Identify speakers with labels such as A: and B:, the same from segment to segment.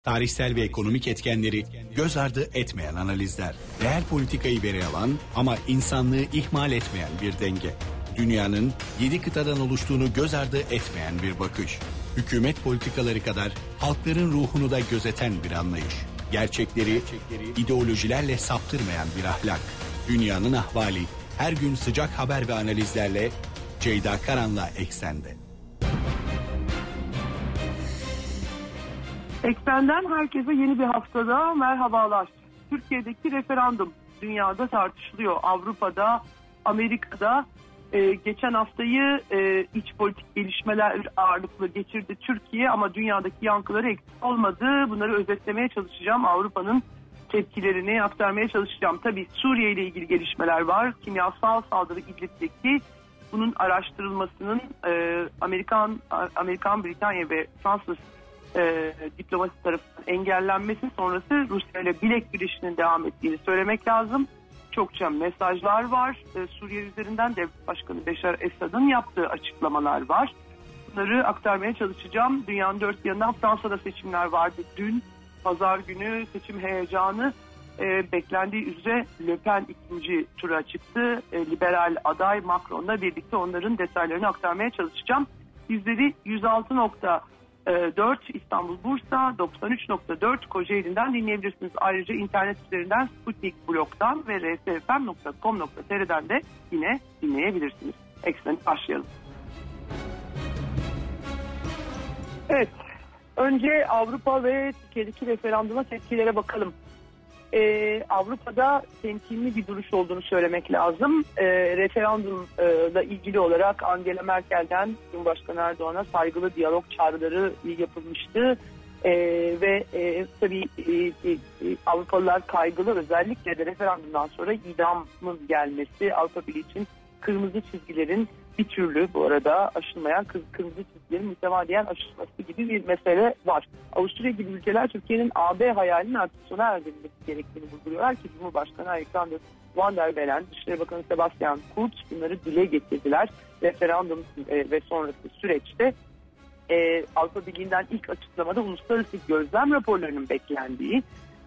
A: Tarihsel ve ekonomik etkenleri göz ardı etmeyen analizler. Reel politikayı veri alan ama insanlığı ihmal etmeyen bir denge. Dünyanın 7 kıtadan oluştuğunu göz ardı etmeyen bir bakış. Hükümet politikaları kadar halkların ruhunu da gözeten bir anlayış. Gerçekleri ideolojilerle saptırmayan bir ahlak. Dünyanın ahvali her gün sıcak haber ve analizlerle Ceyda Karan'la Eksen'de.
B: Eksen'den herkese yeni bir haftada merhabalar. Türkiye'deki referandum dünyada tartışılıyor. Avrupa'da, Amerika'da geçen haftayı iç politik gelişmeler ağırlıklı geçirdi Türkiye ama dünyadaki yankıları eksik olmadı. Bunları özetlemeye çalışacağım. Avrupa'nın tepkilerini aktarmaya çalışacağım. Tabii Suriye ile ilgili gelişmeler var. Kimyasal saldırı İdlib'deki bunun araştırılmasının Amerikan, Britanya ve Fransız diplomasi tarafından engellenmesi sonrası Rusya ile bilek güreşinin devam ettiğini söylemek lazım. Çokça mesajlar var. Suriye üzerinden Devlet Başkanı Beşar Esad'ın yaptığı açıklamalar var. Bunları aktarmaya çalışacağım. Dünyanın dört yanından Fransa'da seçimler vardı. Dün pazar günü seçim heyecanı beklendiği üzere Le Pen ikinci tura çıktı. Liberal aday Macron'la birlikte onların detaylarını aktarmaya çalışacağım. Bizleri 106.4 İstanbul Bursa, 93.4 Kocaeli'nden dinleyebilirsiniz. Ayrıca internet üzerinden Sputnik Blog'dan ve rsfm.com.tr'den de yine dinleyebilirsiniz. Eksen'e başlayalım. Evet, önce Avrupa ve Türkiye'deki referanduma tepkilere bakalım. Avrupa'da temkinli bir duruş olduğunu söylemek lazım. Referandumla ilgili olarak Angela Merkel'den Cumhurbaşkanı Erdoğan'a saygılı diyalog çağrıları yapılmıştı. Ve tabii Avrupalılar kaygılı, özellikle de referandumdan sonra idamın gelmesi, Avrupa Birliği için kırmızı çizgilerin bir türlü bu arada aşılmayan kırmızı çizgilerin mütemadiyen aşılması gibi bir mesele var. Avusturya gibi ülkeler Türkiye'nin AB hayalinin artık sona erdirilmesi gerektiğini vurguluyorlar ki Cumhurbaşkanı Alexander Van der Bellen, Dışişleri Bakanı Sebastian Kurz bunları dile getirdiler. Referandum ve sonrası süreçte Avrupa Birliği'nden ilk açıklamada uluslararası gözlem raporlarının beklendiği,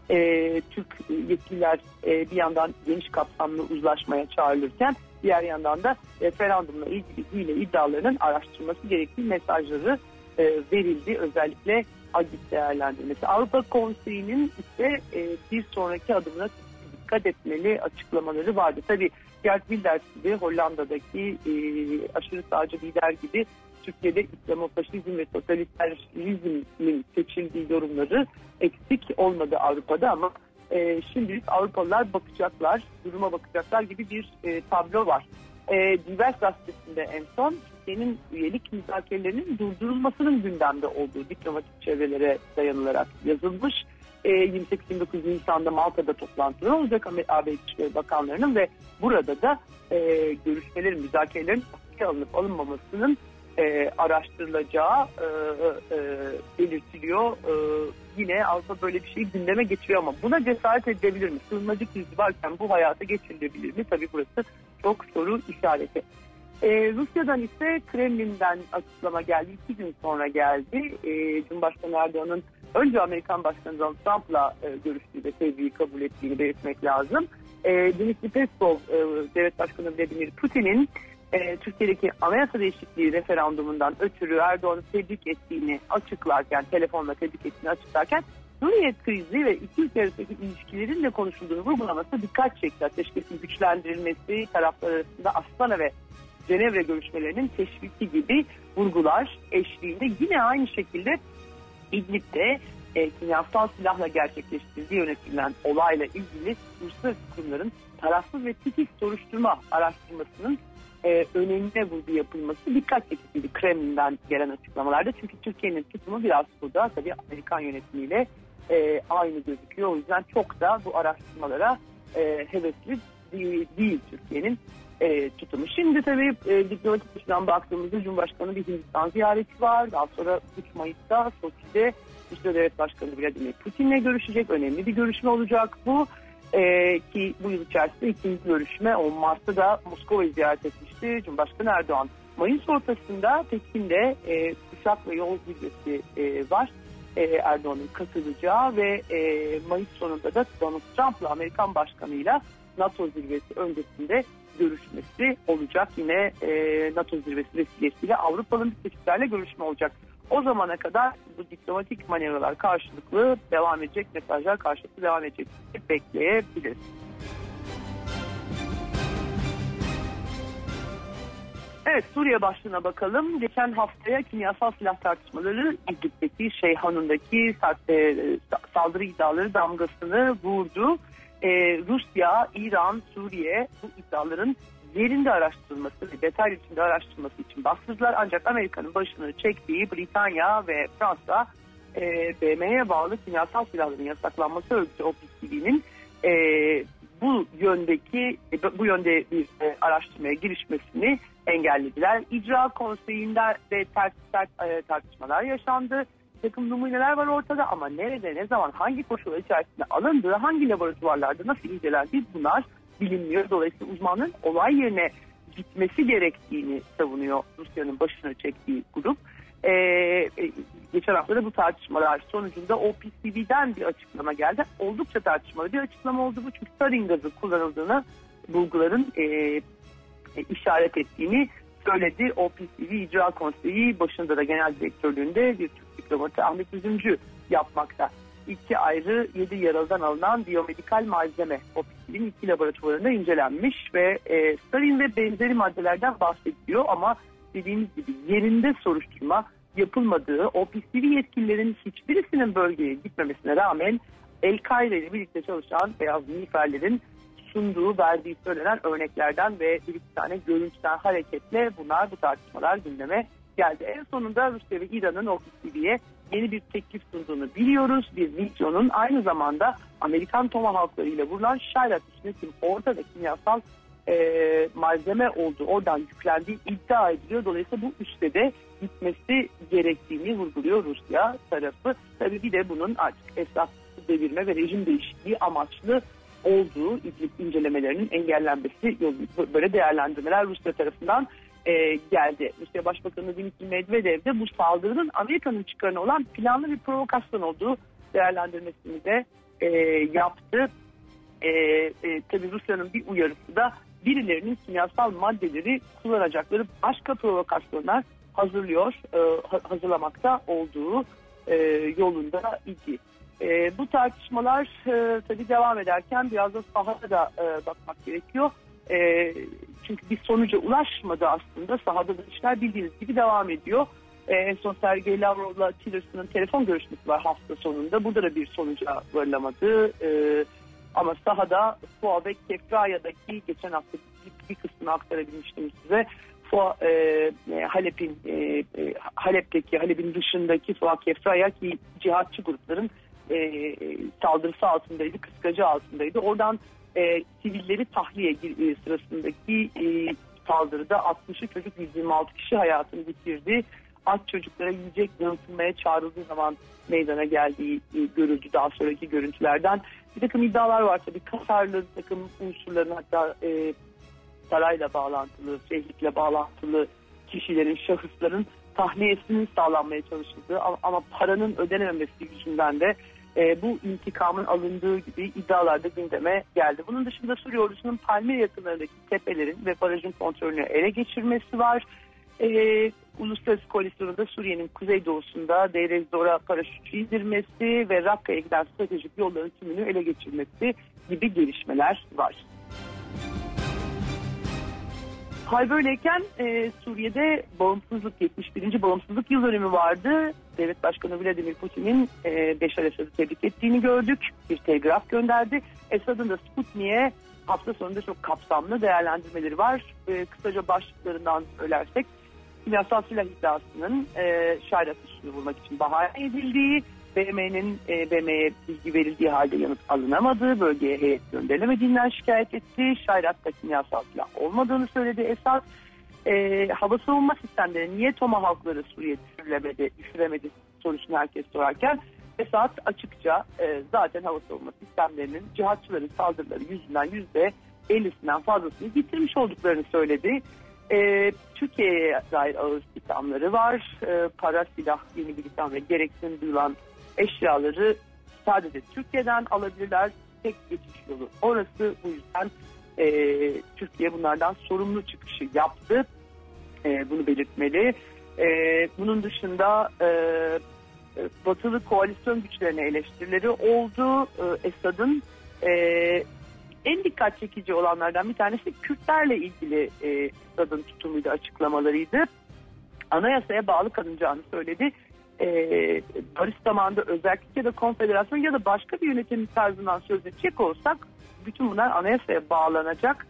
B: Türk yetkililer bir yandan geniş kapsamlı uzlaşmaya çağrılırken diğer yandan da referandumla ilgili iddialarının araştırılması gerektiği mesajları verildi. Özellikle Agit değerlendirmesi. Avrupa Konseyi'nin ise bir sonraki adımına dikkat etmeli açıklamaları vardı. Tabii Geert Wilders gibi Hollanda'daki aşırı sağcı lider gibi Türkiye'de İslamofaşizm ve totaliterizmin seçildiği yorumları eksik olmadı Avrupa'da ama şimdilik Avrupalılar bakacaklar, duruma bakacaklar gibi bir tablo var. Divers gazetesinde en son Türkiye'nin üyelik müzakerelerinin durdurulmasının gündemde olduğu diplomatik çevrelere dayanılarak yazılmış. 28-29 Nisan'da Malta'da toplantılar olacak AB İçişleri Bakanlarının ve burada da görüşmelerin, müzakerelerin alınıp alınmamasının araştırılacağı belirtiliyor. Yine Avrupa böyle bir şeyi gündeme getiriyor ama buna cesaret edebilir mi? Sığınmacı krizi varken bu hayata geçirilebilir mi? Tabii burası çok soru işareti. Rusya'dan ise Kremlin'den açıklama geldi. 2 gün sonra geldi. Cumhurbaşkanı Erdoğan'ın önce Amerikan Başkanı Donald Trump'la görüştüğü ve sevgiyi kabul ettiğini belirtmek lazım. Dmitry Peskov, Devlet Başkanı Vladimir Putin'in Türkiye'deki anayasa değişikliği referandumundan ötürü Erdoğan'ı tebrik ettiğini açıklarken, telefonla tebrik ettiğini açıklarken Suriye krizi ve iki ülke arasındaki ilişkilerin de konuşulduğunu vurgulaması dikkat çekti. Ateşkesin güçlendirilmesi, taraflar arasında Astana ve Cenevre görüşmelerinin teşviki gibi vurgular eşliğinde yine aynı şekilde İdlib'de kimyasal silahla gerçekleştirildiği yönetilen olayla ilgili uluslararası kurumların tarafsız ve titiz soruşturma araştırmasının önemine vurgu yapılması dikkat çekiciydi Kremlin'den gelen açıklamalarda. Çünkü Türkiye'nin tutumu biraz burada tabii Amerikan yönetimiyle aynı gözüküyor. O yüzden çok da bu araştırmalara hevesli değil Türkiye'nin tutumu. Şimdi tabii diplomatik açıdan baktığımızda Cumhurbaşkanı bir Hindistan ziyareti var. Daha sonra 3 Mayıs'ta Soçi'de Rusya Devlet Başkanı Vladimir Putin'le görüşecek. Önemli bir görüşme olacak bu. Ki bu yıl içerisinde ikinci görüşme 10 Mart'ta da Moskova'yı ziyaret etmişti Cumhurbaşkanı Erdoğan. Mayıs ortasında Pekin'de kuşak ve yol vizesi var. Erdoğan'ın katılacağı ve Mayıs sonunda da Donald Trump'la Amerikan Başkanı'yla NATO zirvesi öncesinde görüşmesi olacak. Yine NATO zirvesi vesilesiyle Avrupalı müttefiklerle görüşme olacak. O zamana kadar bu diplomatik manevralar karşılıklı devam edecek, mesajlar karşılıklı devam edecek bekleyebiliriz. Evet, Suriye başlığına bakalım. Geçen haftaya kimyasal silah tartışmaları İdlib'deki Şeyhan'ındaki saldırı iddiaları damgasını vurdu. Rusya, İran, Suriye bu iddiaların yerinde araştırılması ve detaylı içinde araştırılması için bastırdılar. Ancak Amerika'nın başını çektiği Britanya ve Fransa BM'ye bağlı kimyasal silahların yasaklanması örgütü OPCV'nin bu yönde bir araştırmaya girişmesini engellediler. İcra Konseyi'nde de sert tartışmalar yaşandı. Bir takım numuneler var ortada ama nerede, ne zaman, hangi koşullar içerisinde alındığı, hangi laboratuvarlarda nasıl incelendiği bunlar bilinmiyor. Dolayısıyla uzmanların olay yerine gitmesi gerektiğini savunuyor Rusya'nın başına çektiği grup. Geçen hafta da bu tartışmalar sonucunda OPCV'den bir açıklama geldi. Oldukça tartışmalı bir açıklama oldu bu. Çünkü sarin gazı kullanıldığını bulguların işaret ettiğini söyledi. OPCV İcra Konseyi başında da genel direktörlüğünde bir Türk diplomatı Ahmet Üzümcü yapmakta. 2 ayrı 7 yaralıdan alınan biyomedikal malzeme OPCV'nin 2 laboratuvarında incelenmiş ve sarin ve benzeri maddelerden bahsediliyor ama dediğimiz gibi yerinde soruşturma yapılmadığı, OPCV yetkililerin hiçbirisinin bölgeye gitmemesine rağmen El-Kaide ile birlikte çalışan beyaz miğferlerin verdiği söylenen örneklerden ve bir iki tane görüntüden hareketle bu tartışmalar gündeme geldi. En sonunda Rusya ve İran'ın OPCV'ye yeni bir teklif sunduğunu biliyoruz. Bir misyonun aynı zamanda Amerikan tomahawkları ile vurulan Şayrat üstüne orada da kimyasal malzeme olduğu, oradan yüklendiği iddia ediliyor. Dolayısıyla bu üste de gitmesi gerektiğini vurguluyor Rusya tarafı. Tabii bir de bunun artık esas devirme ve rejim değişikliği amaçlı olduğu İdlib incelemelerinin engellenmesi yolunda böyle değerlendirmeler Rusya tarafından geldi. Rusya Başbakanı Dmitri Medvedev de bu saldırının Amerika'nın çıkarına olan planlı bir provokasyon olduğu değerlendirmesini de yaptı. Tabii Rusya'nın bir uyarısı da birilerinin kimyasal maddeleri kullanacakları başka provokasyonlar hazırlamakta olduğu yolunda idi. Bu tartışmalar tabii devam ederken biraz da sahada da bakmak gerekiyor. Çünkü bir sonuca ulaşmadı aslında. Sahada da işler bildiğiniz gibi devam ediyor. En son Sergey Lavrov'la Tillerson'ın telefon görüşmesi var hafta sonunda. Burada da bir sonuca varılamadı. Ama sahada Foa ve Kefraya'daki geçen hafta bir kısmını aktarabilmiştim size. Halep'in dışındaki Foa Kefraya ki cihatçı grupların saldırısı altındaydı, kıskacı altındaydı. Oradan sivilleri tahliye sırasındaki saldırıda 60'ı çocuk 126 kişi hayatını yitirdi. Aç çocuklara yiyecek dağıtılmaya çağrıldığı zaman meydana geldiği görüldü daha sonraki görüntülerden. Bir takım iddialar var tabii. Katarlı bir takım unsurların hatta sarayla bağlantılı, şehirle bağlantılı kişilerin, şahısların tahliyesinin sağlanmaya çalışıldığı ama paranın ödenememesi yüzünden de bu intikamın alındığı gibi iddialar da gündeme geldi. Bunun dışında Suriye ordusunun Palmyra yakınlarındaki tepelerin ve barajın kontrolünü ele geçirmesi var. Uluslararası Koalisyon'da Suriye'nin kuzeydoğusunda Deir ez-Zor'a paraşütü indirmesi ve Rakka'ya giden stratejik yolların tümünü ele geçirmesi gibi gelişmeler var. Hal böyleyken Suriye'de 71. bağımsızlık yıl dönümü vardı. Devlet Başkanı Vladimir Putin'in Beşar Esad'ı tebrik ettiğini gördük. Bir telgraf gönderdi. Esad'ın da Sputnik'e hafta sonunda çok kapsamlı değerlendirmeleri var. Kısaca başlıklarından söylersek kimyasal silah iddiasının Şayrat üstünü vurmak için bahane edildiği, BM'ye bilgi verildiği halde yanıt alınamadığı, bölgeye heyet gönderilemediğinden şikayet etti. Şayrat'ta kimyasal silah olmadığını söyledi Esad. Hava savunma sistemleri niye tomahawkları Suriye düşüremedi sorusunu herkes sorarken Esad açıkça zaten hava savunma sistemlerinin cihatçıların saldırıları yüzünden %50'sinden fazlasını bitirmiş olduklarını söyledi. Türkiye'ye dair ağır ithamları var. Para, silah, yeni bir itham ve gereksinim duyulan eşyaları sadece Türkiye'den alabilirler. Tek geçiş yolu orası. Bu yüzden Türkiye bunlardan sorumlu çıkışı yaptı. Bunu belirtmeli. Bunun dışında Batılı koalisyon güçlerine eleştirileri oldu. Esad'ın en dikkat çekici olanlardan bir tanesi Kürtlerle ilgili Esad'ın tutumuydu, açıklamalarıydı. Anayasaya bağlı kalınacağını söyledi. Barış zamanında özellikle ya da konfederasyon ya da başka bir yönetim tarzından söz edecek olsak bütün bunlar anayasaya bağlanacak.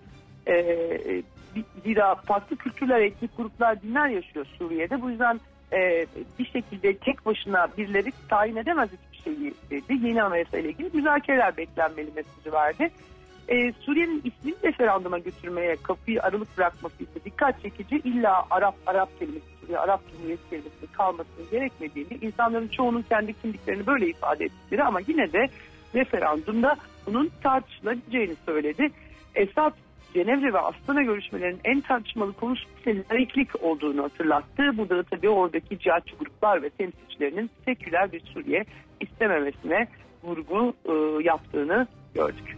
B: Zira farklı kültürler, etnik gruplar, dinler yaşıyor Suriye'de. Bu yüzden bir şekilde tek başına birileri tayin edemez hiçbir şeyi dedi. Yeni anayasa ile ilgili müzakereler beklenmeli mesajı verdi. Suriye'nin ismini referanduma götürmeye kapıyı aralık bırakması ise dikkat çekici. İlla Arap kelimesi, Suriye Arap Cumhuriyeti kelimesi kalmasının gerekmediğini, insanların çoğunun kendi kimliklerini böyle ifade ettikleri ama yine de referandumda bunun tartışılabileceğini söyledi. Esad, Cenevre ve Astana görüşmelerinin en tartışmalı konusu laiklik olduğunu hatırlattı. Burada da tabii oradaki cihatçı gruplar ve temsilcilerinin seküler bir Suriye istememesine vurgu yaptığını gördük.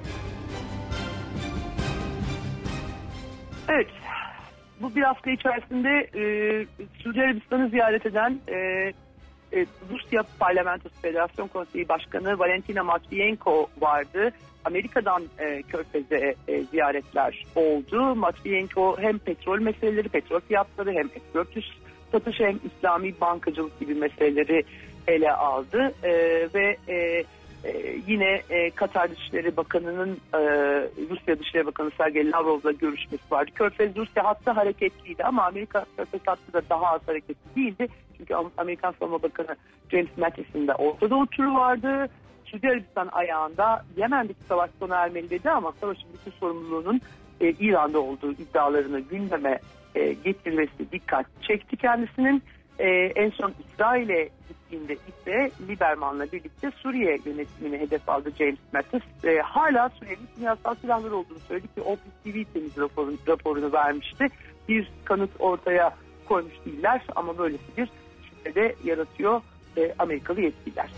B: Evet, bu bir hafta içerisinde Suudi Arabistan'ı ziyaret eden Rusya Parlamentosu Federasyon Konseyi Başkanı Valentina Matviyenko vardı. Amerika'dan Körfez'e ziyaretler oldu. Matviyenko hem petrol meseleleri, petrol fiyatları, hem S-400 satışı, hem İslami bankacılık gibi meseleleri ele aldı. Ve yine Katar Dışişleri Bakanı'nın Rusya Dışişleri Bakanı Sergey Lavrov'la görüşmesi vardı. Körfez Rusya hattı hareketliydi ama Amerika Körfez hattı da daha az hareketli değildi. Çünkü Amerikan Savunma Bakanı James Mattis'in de Orta Doğu turu vardı. Suudi Arabistan ayağında Yemen'deki savaş sona ermeli dedi ama savaşın bütün sorumluluğunun İran'da olduğu iddialarını gündeme getirmesi dikkat çekti kendisinin. En son İsrail'e gittiğinde ise Lieberman'la birlikte Suriye yönetimini hedef aldı James Mattis. Hala Suriye'nin kimyasal silahları olduğunu söyledi ki OPCW temiz raporunu vermişti. Bir kanıt ortaya koymuş değiller ama böylesi bir şüphe de yaratıyor Amerikalı yetkililer.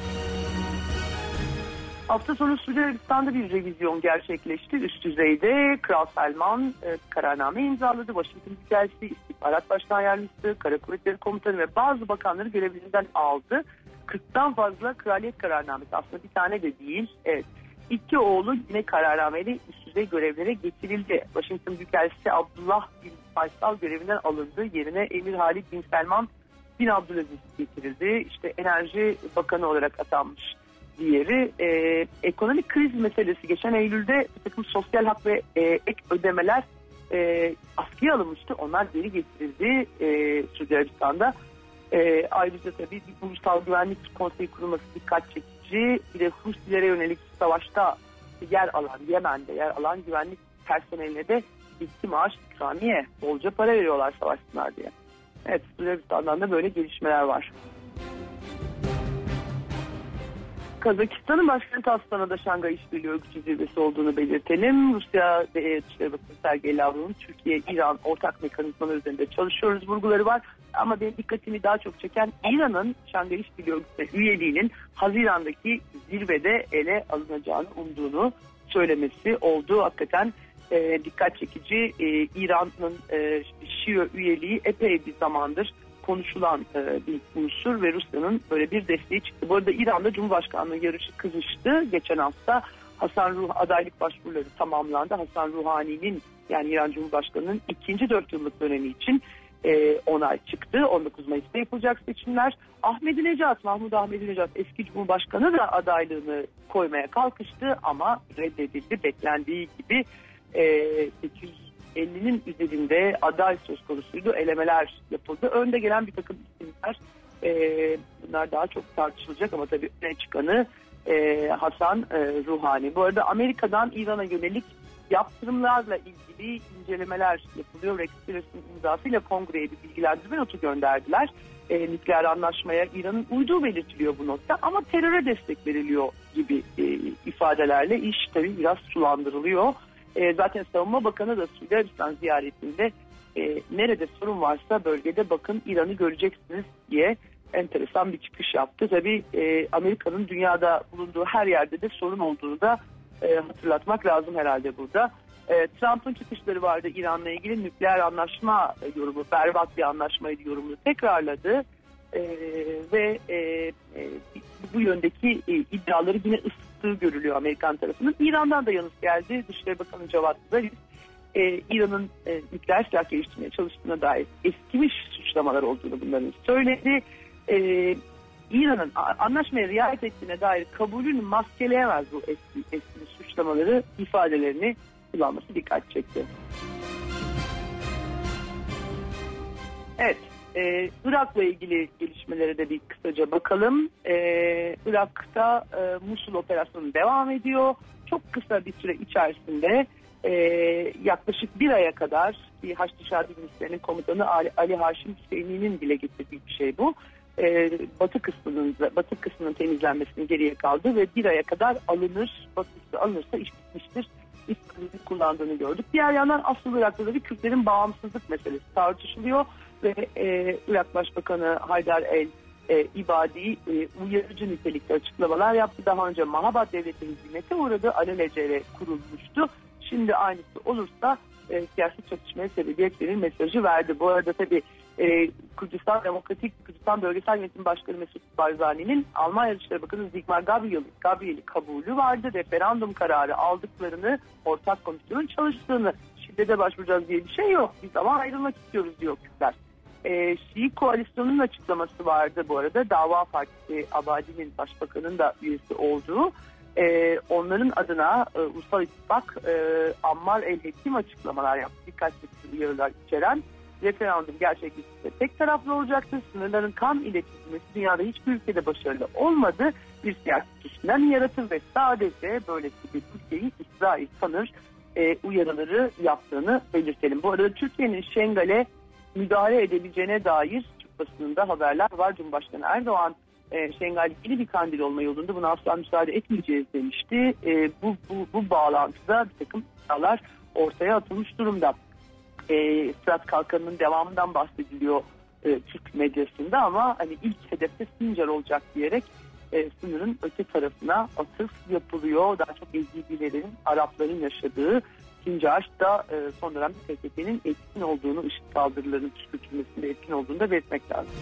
B: Hafta sonu Suudi Arabistan'da bir revizyon gerçekleşti. Üst düzeyde Kral Salman kararname imzaladı. Washington Büyükelçisi, İstihbarat Başkan Yardımcısı, Kara Kuvvetleri Komutanı ve bazı bakanları görevlerinden aldı. 40'tan fazla kraliyet kararnamesi, aslında bir tane de değil. Evet. 2 oğlu yine kararnameyle üst düzey görevlere getirildi. Washington Büyükelçisi Abdullah bin Faysal görevinden alındı. Yerine Emir Halid bin Selman bin Abdülaziz getirildi. İşte Enerji Bakanı olarak atanmış diğeri. Ekonomik kriz meselesi geçen Eylül'de bir takım sosyal hak ve ek ödemeler askıya alınmıştı. Onlar geri getirildi Suudi Arabistan'da. Ayrıca tabii bir ulusal güvenlik konseyi kurulması dikkat çekici. Bir de Husilere yönelik savaşta yer alan, Yemen'de yer alan güvenlik personeline de ciddi maaş, ikramiye, bolca para veriyorlar savaşsınlar diye. Evet, Suudi Arabistan'dan da böyle gelişmeler var. Kazakistan'ın başkenti Astana'da Şangay İşbirliği Örgütü zirvesi olduğunu belirtelim. Rusya Dışişleri Bakanı Sergey Lavrov'un Türkiye-İran ortak mekanizmaları üzerinde çalışıyoruz vurguları var. Ama benim dikkatimi daha çok çeken İran'ın Şangay İşbirliği Örgütü'ne üyeliğinin Haziran'daki zirvede ele alınacağını umduğunu söylemesi oldu. Hakikaten dikkat çekici. İran'ın Şio üyeliği epey bir zamandır konuşulan bir unsur ve Rusya'nın böyle bir desteği çıktı. Bu arada İran'da Cumhurbaşkanlığı yarışı kızıştı. Geçen hafta adaylık başvuruları tamamlandı. Hasan Ruhani'nin, yani İran Cumhurbaşkanı'nın ikinci 4 yıllık dönemi için onay çıktı. 19 Mayıs'ta yapılacak seçimler. Mahmud Ahmedinejad eski Cumhurbaşkanı da adaylığını koymaya kalkıştı ama reddedildi. Beklendiği gibi 850'nin üzerinde aday söz konusuydu. Elemeler yapıldı. Önde gelen bir takım isimler, bunlar daha çok tartışılacak ama tabii öne çıkanı Hasan Ruhani. Bu arada Amerika'dan İran'a yönelik yaptırımlarla ilgili incelemeler yapılıyor. Rex Tillerson'ın imzasıyla kongreye bir bilgilendirme notu gönderdiler. Nükleer anlaşmaya İran'ın uyduğu belirtiliyor bu notta ama teröre destek veriliyor gibi ifadelerle iş tabii biraz sulandırılıyor. Zaten Savunma Bakanı da Suudi Arabistan ziyaretinde nerede sorun varsa bölgede bakın İran'ı göreceksiniz diye enteresan bir çıkış yaptı. Tabii Amerika'nın dünyada bulunduğu her yerde de sorun olduğunu da hatırlatmak lazım herhalde burada. Trump'ın çıkışları vardı İran'la ilgili, nükleer anlaşma yorumu, berbat bir anlaşmaydı yorumunu tekrarladı. Ve bu yöndeki iddiaları yine ısıttığı görülüyor Amerikan tarafının. İran'dan da yanıt geldi. Dışişleri Bakanı Javad Zarif İran'ın nükleer silah geliştirmeye çalıştığına dair eskimiş suçlamalar olduğunu bunların söyledi. İran'ın anlaşmaya riayet ettiğine dair kabulünü maskeleyemez bu eski suçlamaları ifadelerini kullanması dikkat çekti. Evet. Irak'la ilgili gelişmelere de bir kısaca bakalım. Irak'ta Musul operasyonu devam ediyor. Çok kısa bir süre içerisinde yaklaşık bir aya kadar ki Haçlı Şadi Milislerinin komutanı Ali Haşim Hüseyni'nin dile getirdiği bir şey bu. Batı kısmının temizlenmesinin geriye kaldı ve bir aya kadar batısı alınırsa iş bitmiştir. İstihbaratı kullandığını gördük. Diğer yandan aslında Irak'ta da bir Kürtlerin bağımsızlık meselesi tartışılıyor ve Irak Başbakanı Haydar el-İbadi uyarıcı nitelikte açıklamalar yaptı. Daha önce Mahabat Devleti hizmete uğradı, alelacele kurulmuştu. Şimdi aynısı olursa siyasi çatışmaya sebebiyet verir mesajı verdi. Bu arada tabii Kürdistan Bölgesel Yönetim Başkanı Mesut Barzani'nin Almanya Dışişleri Bakanı Sigmar Gabriel'i kabulü vardı. Referandum kararı aldıklarını, ortak komisyonun çalıştığını, şiddete başvuracağız diye bir şey yok. Biz ama ayrılmak istiyoruz diyor Kürtler. Şii koalisyonunun açıklaması vardı bu arada. Dava Partisi Abadi'nin başbakanın da üyesi olduğu. Onların adına Ulusal İttifak Ammar el-Hekim açıklamalar yaptı. Dikkat çekici uyarılar içeren. Referandum gerçekleşirse tek taraflı olacaktır. Sınırların kan ile çizilmesi dünyada hiçbir ülkede başarılı olmadı. Bir siyasi kişiden yaratır ve sadece böylesi bir ülkeyi İsrail tanır uyarıları yaptığını belirtelim. Bu arada Türkiye'nin Şengal'e müdahale edebileceğine dair Türk basınında haberler var. Cumhurbaşkanı Erdoğan Şengal ilgili bir kandil olma yolunda buna asla müsaade etmeyeceğiz demişti. Bu bağlantıda bir takım iddialar ortaya atılmış durumda. Sırat Kalkanı'nın devamından bahsediliyor Türk medyasında ama hani ilk hedefte Sincar olacak diyerek sınırın öte tarafına atıf yapılıyor. Daha çok Ezidilerin, Arapların yaşadığı Sincar'da son dönemde PKK'nin etkin olduğunu, IŞİD saldırılarının püskürtülmesinde etkin olduğunu da belirtmek lazım.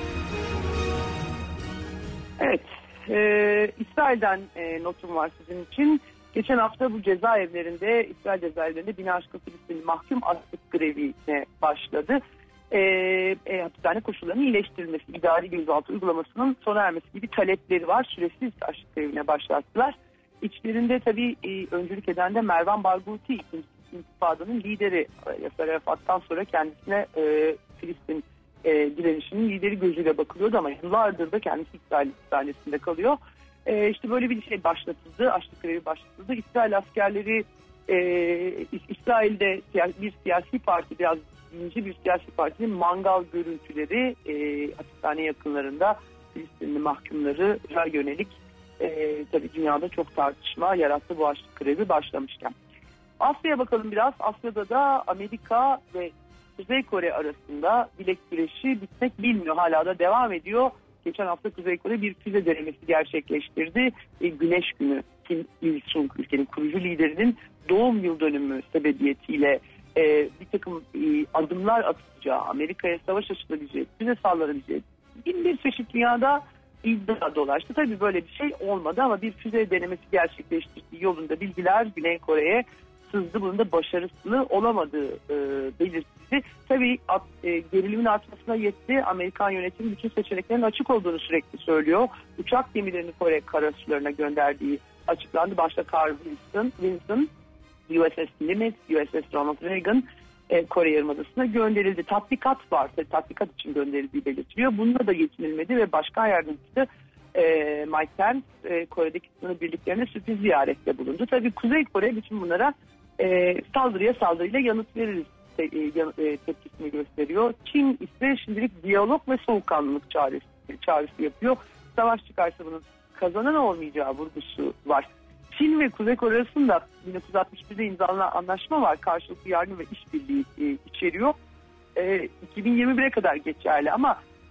B: Evet, İsrail'den notum var sizin için. Geçen hafta bu cezaevlerinde, İsrail cezaevlerinde bini aşkın Filistinli mahkum açlık grevine başladı. Hapishane koşullarının iyileştirilmesi, idari gözaltı uygulamasının sona ermesi gibi talepleri var. Süresiz açlık grevine başlattılar. İçlerinde tabii öncülük eden de Mervan Barghouti, intifadanın lideri. Yasser Arafat'tan sonra kendisine Filistin direnişinin lideri gözüyle bakılıyordu ama yıllardır da kendisi İsrail hapishanesinde kalıyor. İşte böyle bir şey başlatıldı, açlık grevi başlatıldı. İsrail askerleri, İsrail'de bir siyasi parti, biraz dinci bir siyasi partinin mangal görüntüleri hapishane yakınlarında Filistinli mahkumlara yönelik tabii dünyada çok tartışma yarattı bu açlık grevi başlamışken. Asya'ya bakalım biraz. Asya'da da Amerika ve Kuzey Kore arasında bilek güreşi bitmek bilmiyor. Hala da devam ediyor. Geçen hafta Kuzey Kore bir füze denemesi gerçekleştirdi. Güneş günü Kim Il-sung, ülkenin kurucu liderinin doğum yıl dönümü sebebiyetiyle bir takım adımlar atılacağı, Amerika'ya savaş açılabileceği, füze sallayabileceği bir çeşit dünyada iddia dolaştı. Tabii böyle bir şey olmadı ama bir füze denemesi gerçekleştirdiği yolunda bilgiler Güney Kore'ye sızdı. Bunun da başarısız olamadığı belirtildi. Tabii gerilimin artmasına yetti. Amerikan yönetimi bütün seçeneklerin açık olduğunu sürekli söylüyor. Uçak gemilerini Kore karasularına gönderdiği açıklandı. Başta Carl Vinson, USS Nimitz, USS Ronald Reagan Kore Yarımadası'na gönderildi. Tatbikat var. Tatbikat için gönderildiği belirtiliyor. Bununla da yetinilmedi ve başkan yardımcısı Mike Pence Kore'deki sınır birliklerine sürpriz ziyarette bulundu. Tabii Kuzey Kore bütün bunlara saldırıyla yanıt veririz tepkisini gösteriyor. Çin ise şimdilik diyalog ve soğukkanlılık çağrısı yapıyor. Savaş çıkarsa bunun kazanan olmayacağı vurgusu var. Çin ve Kuzey Kore arasında 1961'de imzalanan anlaşma var. Karşılıklı yardım ve işbirliği içeriyor. 2021'e kadar geçerli ama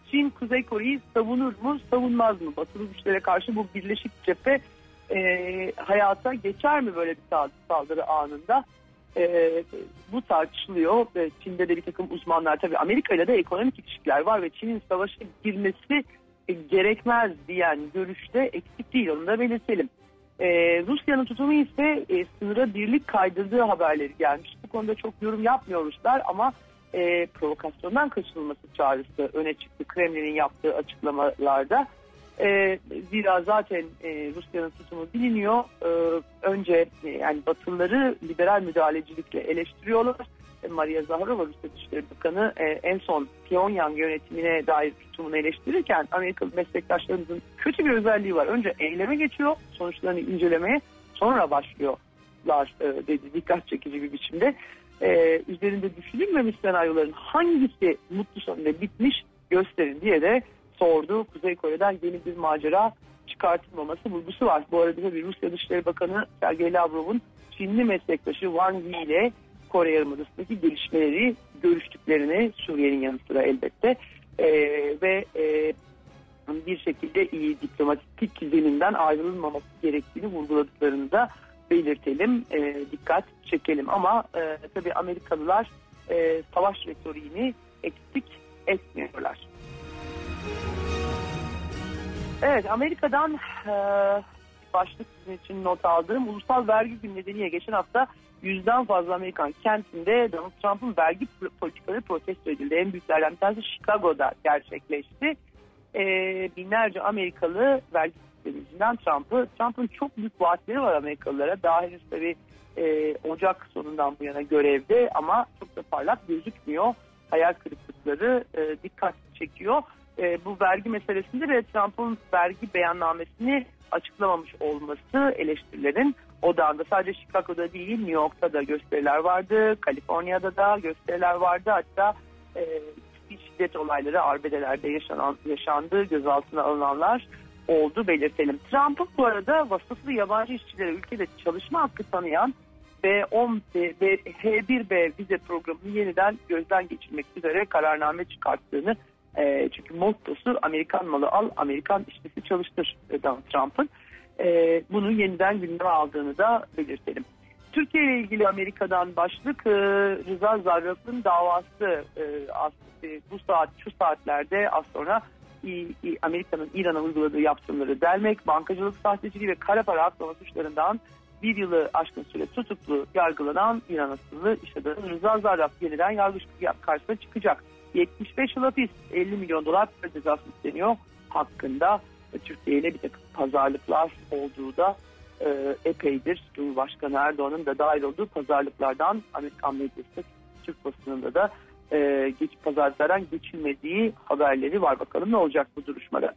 B: Çin Kuzey Kore'yi savunur mu, savunmaz mı? Batılı güçlere karşı bu birleşik cephe hayata geçer mi böyle bir saldırı anında? Bu tartışılıyor. Çin'de de bir takım uzmanlar, tabii Amerika ile de ekonomik ilişkiler var ve Çin'in savaşa girmesi gerekmez diyen görüşte eksik değil, onu da belirtelim. Rusya'nın tutumu ise sınıra birlik kaydırdığı haberleri gelmiş. Bu konuda çok yorum yapmıyor Ruslar ama provokasyondan kaçınılması çağrısı öne çıktı Kremlin'in yaptığı açıklamalarda. Zira zaten Rusya'nın tutumu biliniyor. Önce yani Batılıları liberal müdahalecilikle eleştiriyorlar. Maria Zaharova, Rusya Dışişleri Bakanı, en son Pyongyang yönetimine dair tutumunu eleştirirken Amerikalı meslektaşlarımızın kötü bir özelliği var. Önce eyleme geçiyor, sonuçlarını incelemeye, sonra başlıyorlar dedi dikkat çekici bir biçimde. Üzerinde düşünülmemiş senaryoların hangisi mutlu sonunda bitmiş gösterin diye de sordu. Kuzey Kore'den yeni bir macera çıkartılmaması vurgusu var. Bu arada bir Rusya Dışişleri Bakanı Sergey Lavrov'un Çinli meslektaşı Wang Yi ile Kore Yarımadası'ndaki gelişmeleri görüştüklerini, Suriye'nin yanı sıra elbette, ve bir şekilde iyi diplomatik zeminden ayrılmaması gerektiğini vurguladıklarını da belirtelim, dikkat çekelim. Ama tabii Amerikalılar savaş retoriğini eksik etmiyorlar. Evet, Amerika'dan başlık sizin için not aldığım ulusal vergi günü nedeniyle geçen hafta 100'den fazla Amerikan kentinde Donald Trump'ın vergi politikaları protesto edildi. En büyüklerden bir tanesi Chicago'da gerçekleşti. Binlerce Amerikalı vergi sisteminden Trump'ın çok büyük vaatleri var Amerikalılara. Daha henüz tabii Ocak sonundan bu yana görevde ama çok da parlak gözükmüyor. Hayal kırıklıkları dikkat çekiyor. Bu vergi meselesinde de Trump'ın vergi beyannamesini açıklamamış olması eleştirilerin odağında. Sadece Chicago'da değil, New York'ta da gösteriler vardı, Kaliforniya'da da gösteriler vardı. Hatta şiddet olayları, arbedelerde yaşandığı gözaltına alınanlar oldu, belirtelim. Trump'ın bu arada vasıflı yabancı işçilere ülkede çalışma hakkı tanıyan H1B vize programını yeniden gözden geçirmek üzere kararname çıkarttığını, çünkü mottosu Amerikan malı al, Amerikan işçisi çalıştır Donald Trump'ın. Bunu yeniden gündeme aldığını da belirtelim. Türkiye ile ilgili Amerika'dan başlık Rıza Zarrab'ın davası şu saatlerde az sonra Amerika'nın İran'a uyguladığı yaptırımları delmek, bankacılık sahteciliği ve kara para aklama suçlarından bir yılı aşkın süre tutuklu yargılanan İran asıllı iş adamı Rıza Zarrab yeniden yargı karşısına çıkacak. 75 yıl hapis, 50 milyon dolar para cezası isteniyor hakkında. Türkiye ile bir takım pazarlıklar olduğu da epeydir. Cumhurbaşkanı Erdoğan'ın da dahil olduğu pazarlıklardan Amerikan medyası, Türk basınında da pazarlıklardan geçilmediği haberleri var. Bakalım ne olacak bu duruşmada.